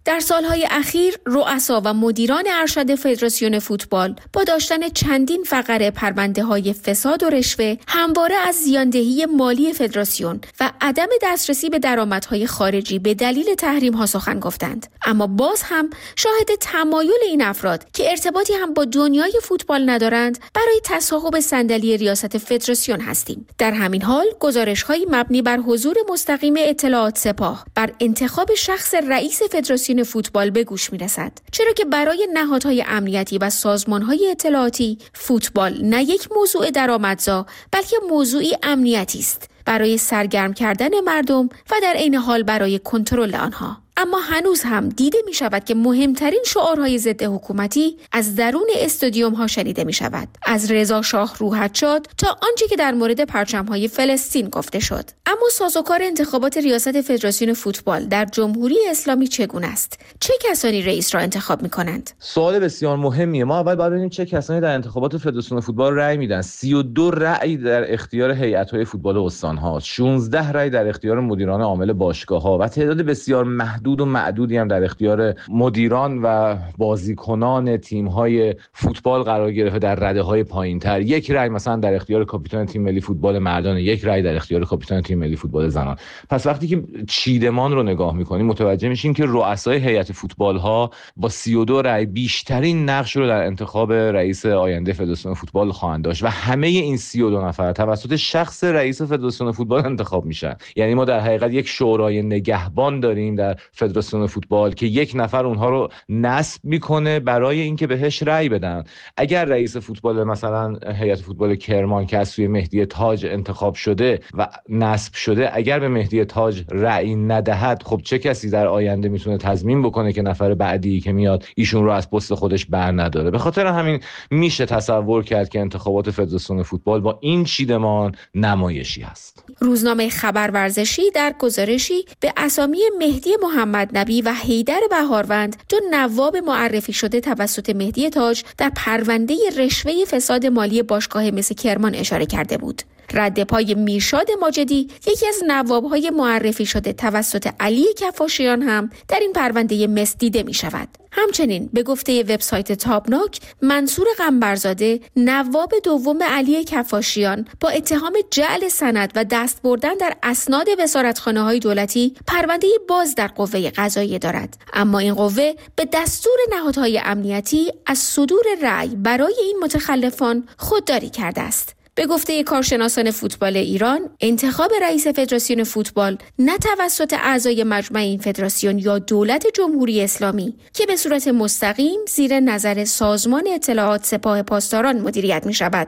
در سالهای اخیر رؤسا و مدیران ارشد فدراسیون فوتبال با داشتن چندین فقره پرونده‌های فساد و رشوه همواره از زیاندهی مالی فدراسیون و عدم دسترسی به درآمدهای خارجی به دلیل تحریم‌ها سخن گفتند. اما باز هم شاهد تمایل این افراد که ارتباطی هم با دنیای فوتبال ندارند برای تصاحب صندلی ریاست فدراسیون هستیم. در همین حال گزارش‌های مبنی بر حضور مستقیم اطلاعات سپاه بر انتخاب شخص رئیس فدراسیون فوتبال به گوش می‌رسد، چرا که برای نهادهای امنیتی و سازمان‌های اطلاعاتی فوتبال نه یک موضوع درآمدزا بلکه موضوعی امنیتی است برای سرگرم کردن مردم و در عین حال برای کنترل آنها. اما هنوز هم دیده می شود که مهمترین شعارهای ضد حکومتی از درون استادیوم ها شنیده می شود. از رضا شاه روحت شاد تا آنچه که در مورد پرچم‌های فلسطین گفته شد. اما سازوکار انتخابات ریاست فدراسیون فوتبال در جمهوری اسلامی چگونه است؟ چه کسانی رئیس را انتخاب می کنند؟ سوال بسیار مهمیه. ما اول باید ببینیم چه کسانی در انتخابات فدراسیون فوتبال رأی میدن. سی و دو رأی در اختیار هیئت‌های فوتبال استان‌ها، شانزده رأی در اختیار مدیران عامل باشگاه‌ها و تعداد بسیار محدود محدود و معدودی هم در اختیار مدیران و بازیکنان تیم‌های فوتبال قرار گرفته در رده‌های پایین‌تر. یک رأی مثلا در اختیار کاپیتان تیم ملی فوتبال مردان، یک رأی در اختیار کاپیتان تیم ملی فوتبال زنان. پس وقتی که چیدمان رو نگاه می‌کنیم متوجه میشیم که رؤسای هیئت فوتبال‌ها با سی و دو رأی بیشترین نقش رو در انتخاب رئیس آینده فدراسیون فوتبال خواهند داشت و همه این سی و دو نفر توسط شخص رئیس فدراسیون فوتبال انتخاب میشن. یعنی ما در حقیقت یک شورای نگهبان داریم در فدراسیون فوتبال که یک نفر اونها رو نصب میکنه برای اینکه بهش رأی بدن. اگر رئیس فوتبال مثلا هیئت فوتبال کرمان که از سوی مهدی تاج انتخاب شده و نصب شده اگر به مهدی تاج رأی ندهد، خب چه کسی در آینده میتونه تضمین بکنه که نفر بعدی که میاد ایشون رو از پست خودش بر نداره؟ به خاطر همین میشه تصور کرد که انتخابات فدراسیون فوتبال با این چیدمان نمایشی است. روزنامه خبر ورزشی در گزارشی به اسامی مهدی محمد نبی و حیدر بهاروند، دو نواب معرفی شده توسط مهدی تاج در پرونده رشوه فساد مالی باشگاه مس کرمان اشاره کرده بود. رد پای میرشاد ماجدی، یکی از نواب‌های معرفی شده توسط علی کفاشیان، هم در این پرونده مس دیده می شود. همچنین به گفته وبسایت تابناک، منصور قنبرزاده، نواب دوم علی کفاشیان، با اتهام جعل سند و دست بردن در اسناد وزارتخانه‌های دولتی پرونده باز در قوه قضاییه دارد. اما این قوه به دستور نهادهای امنیتی از صدور رأی برای این متخلفان خودداری کرده است. به گفته کارشناسان فوتبال ایران، انتخاب رئیس فدراسیون فوتبال نه توسط اعضای مجمع این فدراسیون یا دولت جمهوری اسلامی که به صورت مستقیم زیر نظر سازمان اطلاعات سپاه پاسداران مدیریت می شود.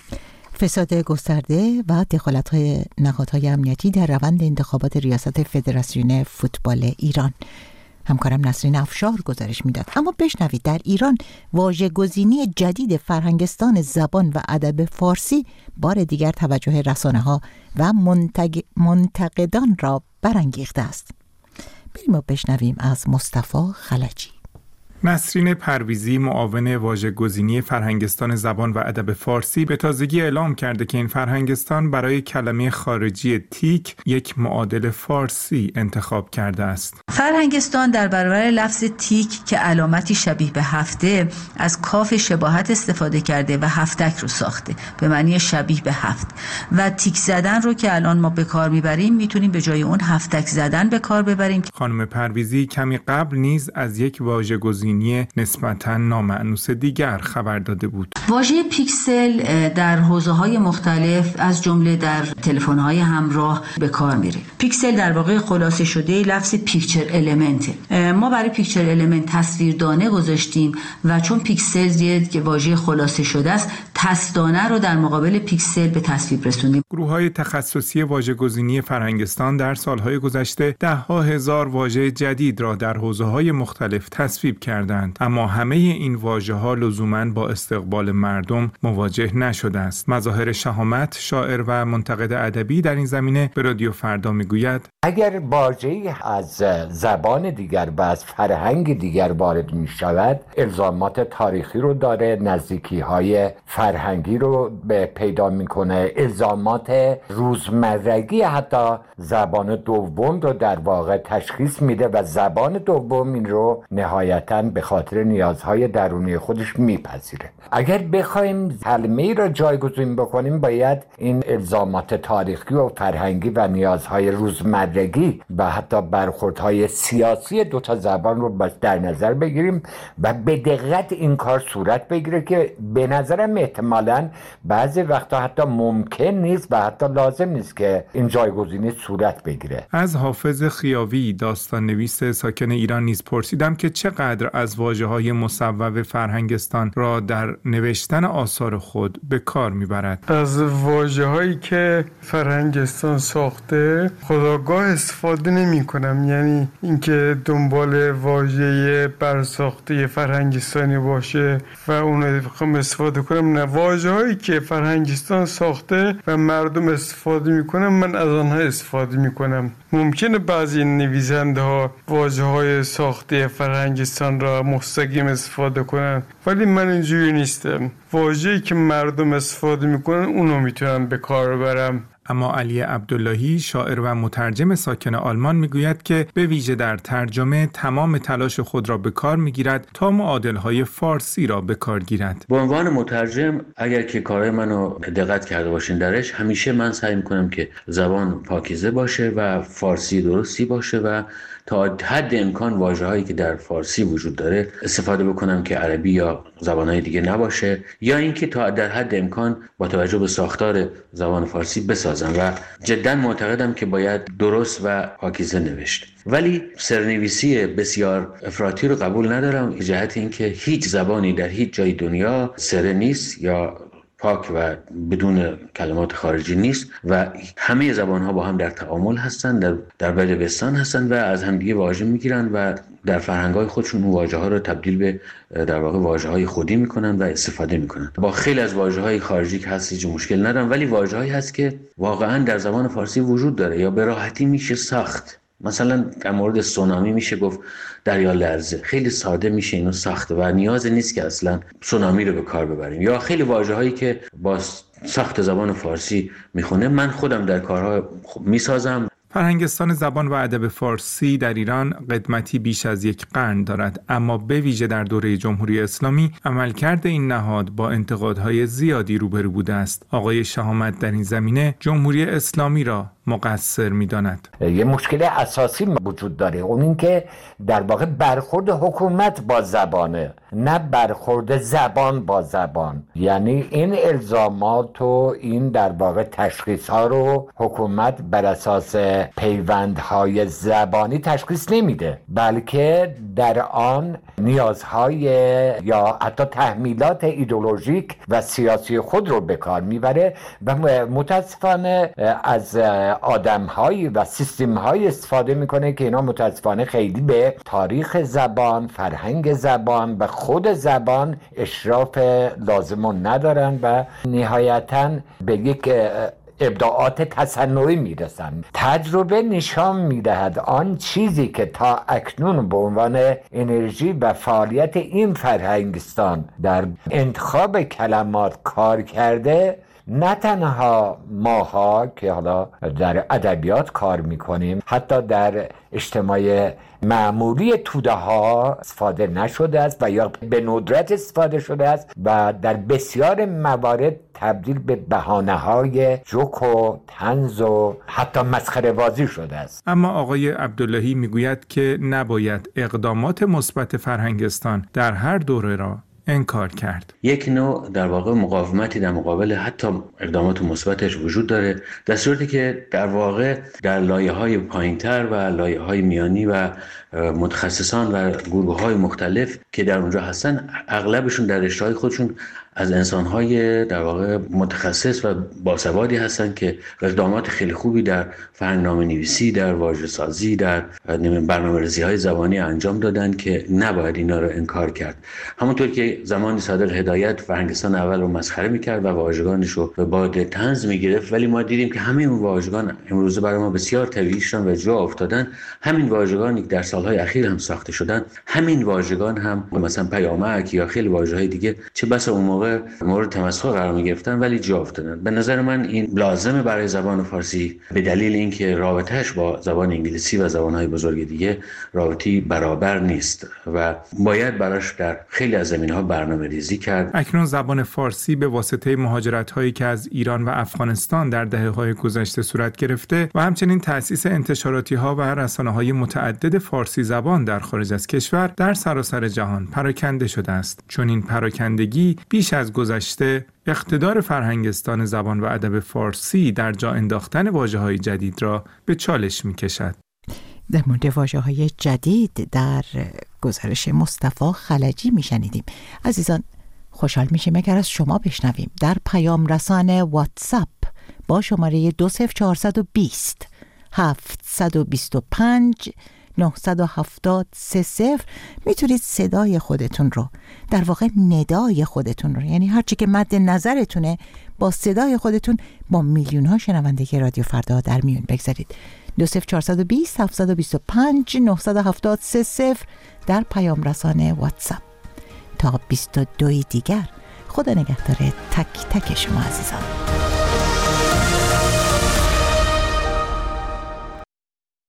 فساد گسترده و دخالت‌های نهادهای امنیتی در روند انتخابات ریاست فدراسیون فوتبال ایران. همکارم نسرین افشار گزارش میداد. اما بشنوید در ایران واژه‌گزینی جدید فرهنگستان زبان و ادب فارسی بار دیگر توجه رسانه‌ها و منتق... منتقدان را برانگیخته است. بریم و بشنویم از مصطفی خلجی. نسرین پرویزی، معاون واژه‌گزینی فرهنگستان زبان و ادب فارسی، به تازگی اعلام کرده که این فرهنگستان برای کلمه خارجی تیک یک معادل فارسی انتخاب کرده است. فرهنگستان در برابر لفظ تیک که علامتی شبیه به هفته از کاف شباهت استفاده کرده و هفتک رو ساخته به معنی شبیه به هفت، و تیک زدن رو که الان ما به کار میبریم میتونیم به جای اون هفتک زدن به کار ببریم. خانم پرویزی کمی قبل نیز از یک واژه‌گزینی نسبتاً نامأنوس دیگر خبر داده بود. واژه پیکسل در حوزه‌های مختلف از جمله در تلفن‌های همراه به کار میره. پیکسل در واقع خلاصه شده لفظ پیکچر المنت. ما برای پیکچر المنت تصویردانه گذاشتیم و چون پیکسل یک واژه خلاصه شده است، تصدانه رو در مقابل پیکسل به تصویب رسوندیم. گروه‌های تخصصی واژه‌گزینی فرهنگستان در سال‌های گذشته ده‌ها هزار واژه جدید را در حوزه‌های مختلف تصویب کردند. اما همه این واژه‌ها لزوماً با استقبال مردم مواجه نشده است. مظاهر شهامت، شاعر و منتقد ادبی در این زمینه به رادیو فردا میگوید: اگر واژه‌ای از زبان دیگر و از فرهنگ دیگر وارد می‌شود، الزامات تاریخی رو داره، نزدیکی‌های فرهنگی رو به پیدا میکنه، الزامات روزمرگی حتی زبان دوم رو در واقع تشخیص میده و زبان دوم این رو نهایتاً به خاطر نیازهای درونی خودش میپذیره. اگر بخوایم کلمه‌ای را جایگزین بکنیم باید این الزامات تاریخی و فرهنگی و نیازهای روزمرگی و حتی برخوردهای سیاسی دو تا زبان رو در نظر بگیریم و به دقت این کار صورت بگیره که به نظرم احتمالاً بعضی وقتا حتی ممکن نیست و حتی لازم نیست که این جایگزینی صورت بگیره. از حافظ خیاوی داستان نویس ساکن ایران نیز پرسیدم که چقدر از واژه‌های مصوب فرهنگستان را در نوشتن آثار خود به کار میبرد. از واژه‌هایی که فرهنگستان ساخته خودآگاه استفاده نمی‌کنم، یعنی اینکه دنبال واژه برساخته فرهنگستانی باشه و اون رو بخوام استفاده کنم، نه، واژه‌هایی که فرهنگستان ساخته و مردم استفاده می‌کنن من از آنها استفاده می‌کنم. ممکنه بعضی نویسنده ها واژه‌های ساخته فرهنگستان را مستقیم استفاده کنن، ولی من اینجوری نیستم. واژه‌ای که مردم استفاده میکنن اونو میتونم به کار ببرم. اما علی عبداللهی شاعر و مترجم ساکن آلمان میگوید که به ویژه در ترجمه تمام تلاش خود را به کار میگیرد تا معادل‌های فارسی را به کار گیرد. به عنوان مترجم اگر که کارهای منو دقت کرده باشین درش، همیشه من سعی میکنم که زبان پاکیزه باشه و فارسی درستی باشه و تا حد امکان واژه‌هایی که در فارسی وجود داره استفاده بکنم که عربی یا زبان‌های دیگه نباشه، یا اینکه تا در حد امکان با توجه به ساختار زبان فارسی بسازم و جداً معتقدم که باید درست و پاکیزه نوشت. ولی سرنویسی بسیار افراطی رو قبول ندارم، به جهت اینکه هیچ زبانی در هیچ جای دنیا سره نیست یا پاک و بدون کلمات خارجی نیست و همه زبان‌ها با هم در تعامل هستند، در در بدبستان هستند و از همدیگه واژه میگیرن و در فرهنگ‌های خودشون اون واژه‌ها رو تبدیل به در واقع واژه‌های خودی میکنن و استفاده میکنن. با خیلی از واژه‌های خارجی که هست هیچ مشکل ندارم، ولی واژه‌هایی هست که واقعاً در زبان فارسی وجود داره یا به راحتی میشه ساخت. مثلا در مورد سونامی میشه گفت دریا لرزه، خیلی ساده میشه اینو ساخت و نیاز نیست که اصلا سونامی رو به کار ببریم. یا خیلی واژه‌هایی که با ساخت زبان فارسی میخونه من خودم در کارها میسازم. فرهنگستان زبان و ادب فارسی در ایران قدمتی بیش از یک قرن دارد، اما به ویژه در دوره جمهوری اسلامی عملکرد این نهاد با انتقادهای زیادی روبرو بوده است. آقای شهامت در این زمینه جمهوری اسلامی را مقصر می‌داند. یه مشکل اساسی وجود داره، اون این که در واقع برخورد حکومت با زبانه، نه برخورد زبان با زبان. یعنی این الزامات و این در واقع تشخیص‌ها رو حکومت بر اساس پیوندهای زبانی تشخیص نمیده، بلکه در آن نیازهای یا حتی تحمیلات ایدئولوژیک و سیاسی خود رو به کار میبره و متاسفانه از آدم‌های و سیستم‌های استفاده میکنه که اینا متاسفانه خیلی به تاریخ زبان، فرهنگ زبان و خود زبان اشراف لازم ندارن و نهایتاً به یک ابداعات تصنعی میرسند. تجربه نشان میدهد آن چیزی که تا اکنون به عنوان انرژی و فعالیت این فرهنگستان در انتخاب کلمات کار کرده، نه تنها ماها که حالا در ادبیات کار میکنیم، حتی در اجتماع معمولی توده ها استفاده نشده است و یا به ندرت استفاده شده است و در بسیار موارد تبدیل به بهانه‌های جوک و طنز و حتی مسخره بازی شده است. اما آقای عبداللهی میگوید که نباید اقدامات مثبت فرهنگستان در هر دوره را انکار کرد. یک نوع در واقع مقاومتی در مقابل حتی اقدامات مثبتش وجود داره، در صورتی که در واقع در لایه‌های پایین‌تر و لایه‌های میانی و متخصصان و گروه‌های مختلف که در اونجا هستن، اغلبشون در رشته‌های خودشون از انسان‌های در واقع متخصص و باسوادی هستن که اقدامات خیلی خوبی در فرهنگ‌نامه‌نویسی، در واژه‌سازی، در برنامه‌ریزی‌های زبانی انجام دادن که نباید اینا رو انکار کرد. همونطور که زمانی صادق هدایت فرهنگستان اول رو مسخره می‌کرد و واژگانش رو به باد طنز می‌گرفت، ولی ما دیدیم که همه اون واژگان امروزه برای ما بسیار طبیعی شدن و جا افتادن. همین واژگانی که در سال‌های اخیر هم ساخته شدن، همین واژگان هم مثلا پیامک یا خیلی واژه‌های دیگه چه بسا اون موقع مورد تمسخر قرار می‌گرفتن ولی جا افتادن. به نظر من این لازمه برای زبان فارسی به دلیل اینکه رابطه‌اش با زبان انگلیسی و زبان‌های بزرگ دیگه رابطی برابر نیست و باید براش در خیلی از زمینه‌ها برنامه‌ریزی کرد. اکنون زبان فارسی به واسطه مهاجرت‌هایی که از ایران و افغانستان در دهه‌های گذشته صورت گرفته و همچنین تأسیس انتشاراتی‌ها و رسانه‌های متعدد فارسی زبان در خارج از کشور در سراسر جهان پراکنده شده است. چون این پراکندگی بیش از گذشته اقتدار فرهنگستان زبان و ادب فارسی در جا انداختن واژه‌های جدید را به چالش می‌کشد. در مورد واژه‌های جدید در گزارش مصطفی خلجی میشنیدیم. عزیزان خوشحال میشیم اگر از شما بشنویم در پیام رسان واتساپ با شماره دو صفر چهار دو صفر هفت دو پنج نه هفت سه صفر میتونید صدای خودتون رو، در واقع ندای خودتون رو، یعنی هرچی که مد نظرتونه با صدای خودتون با میلیون ها شنونده که رادیو فردا در میون بگذارید. دو صفر چهار دو صفر هفت دو پنج نه هفت سه صفر در پیام رسان واتساپ. تا بیست و دو دیگر خدا نگهدار تک تک شما عزیزان.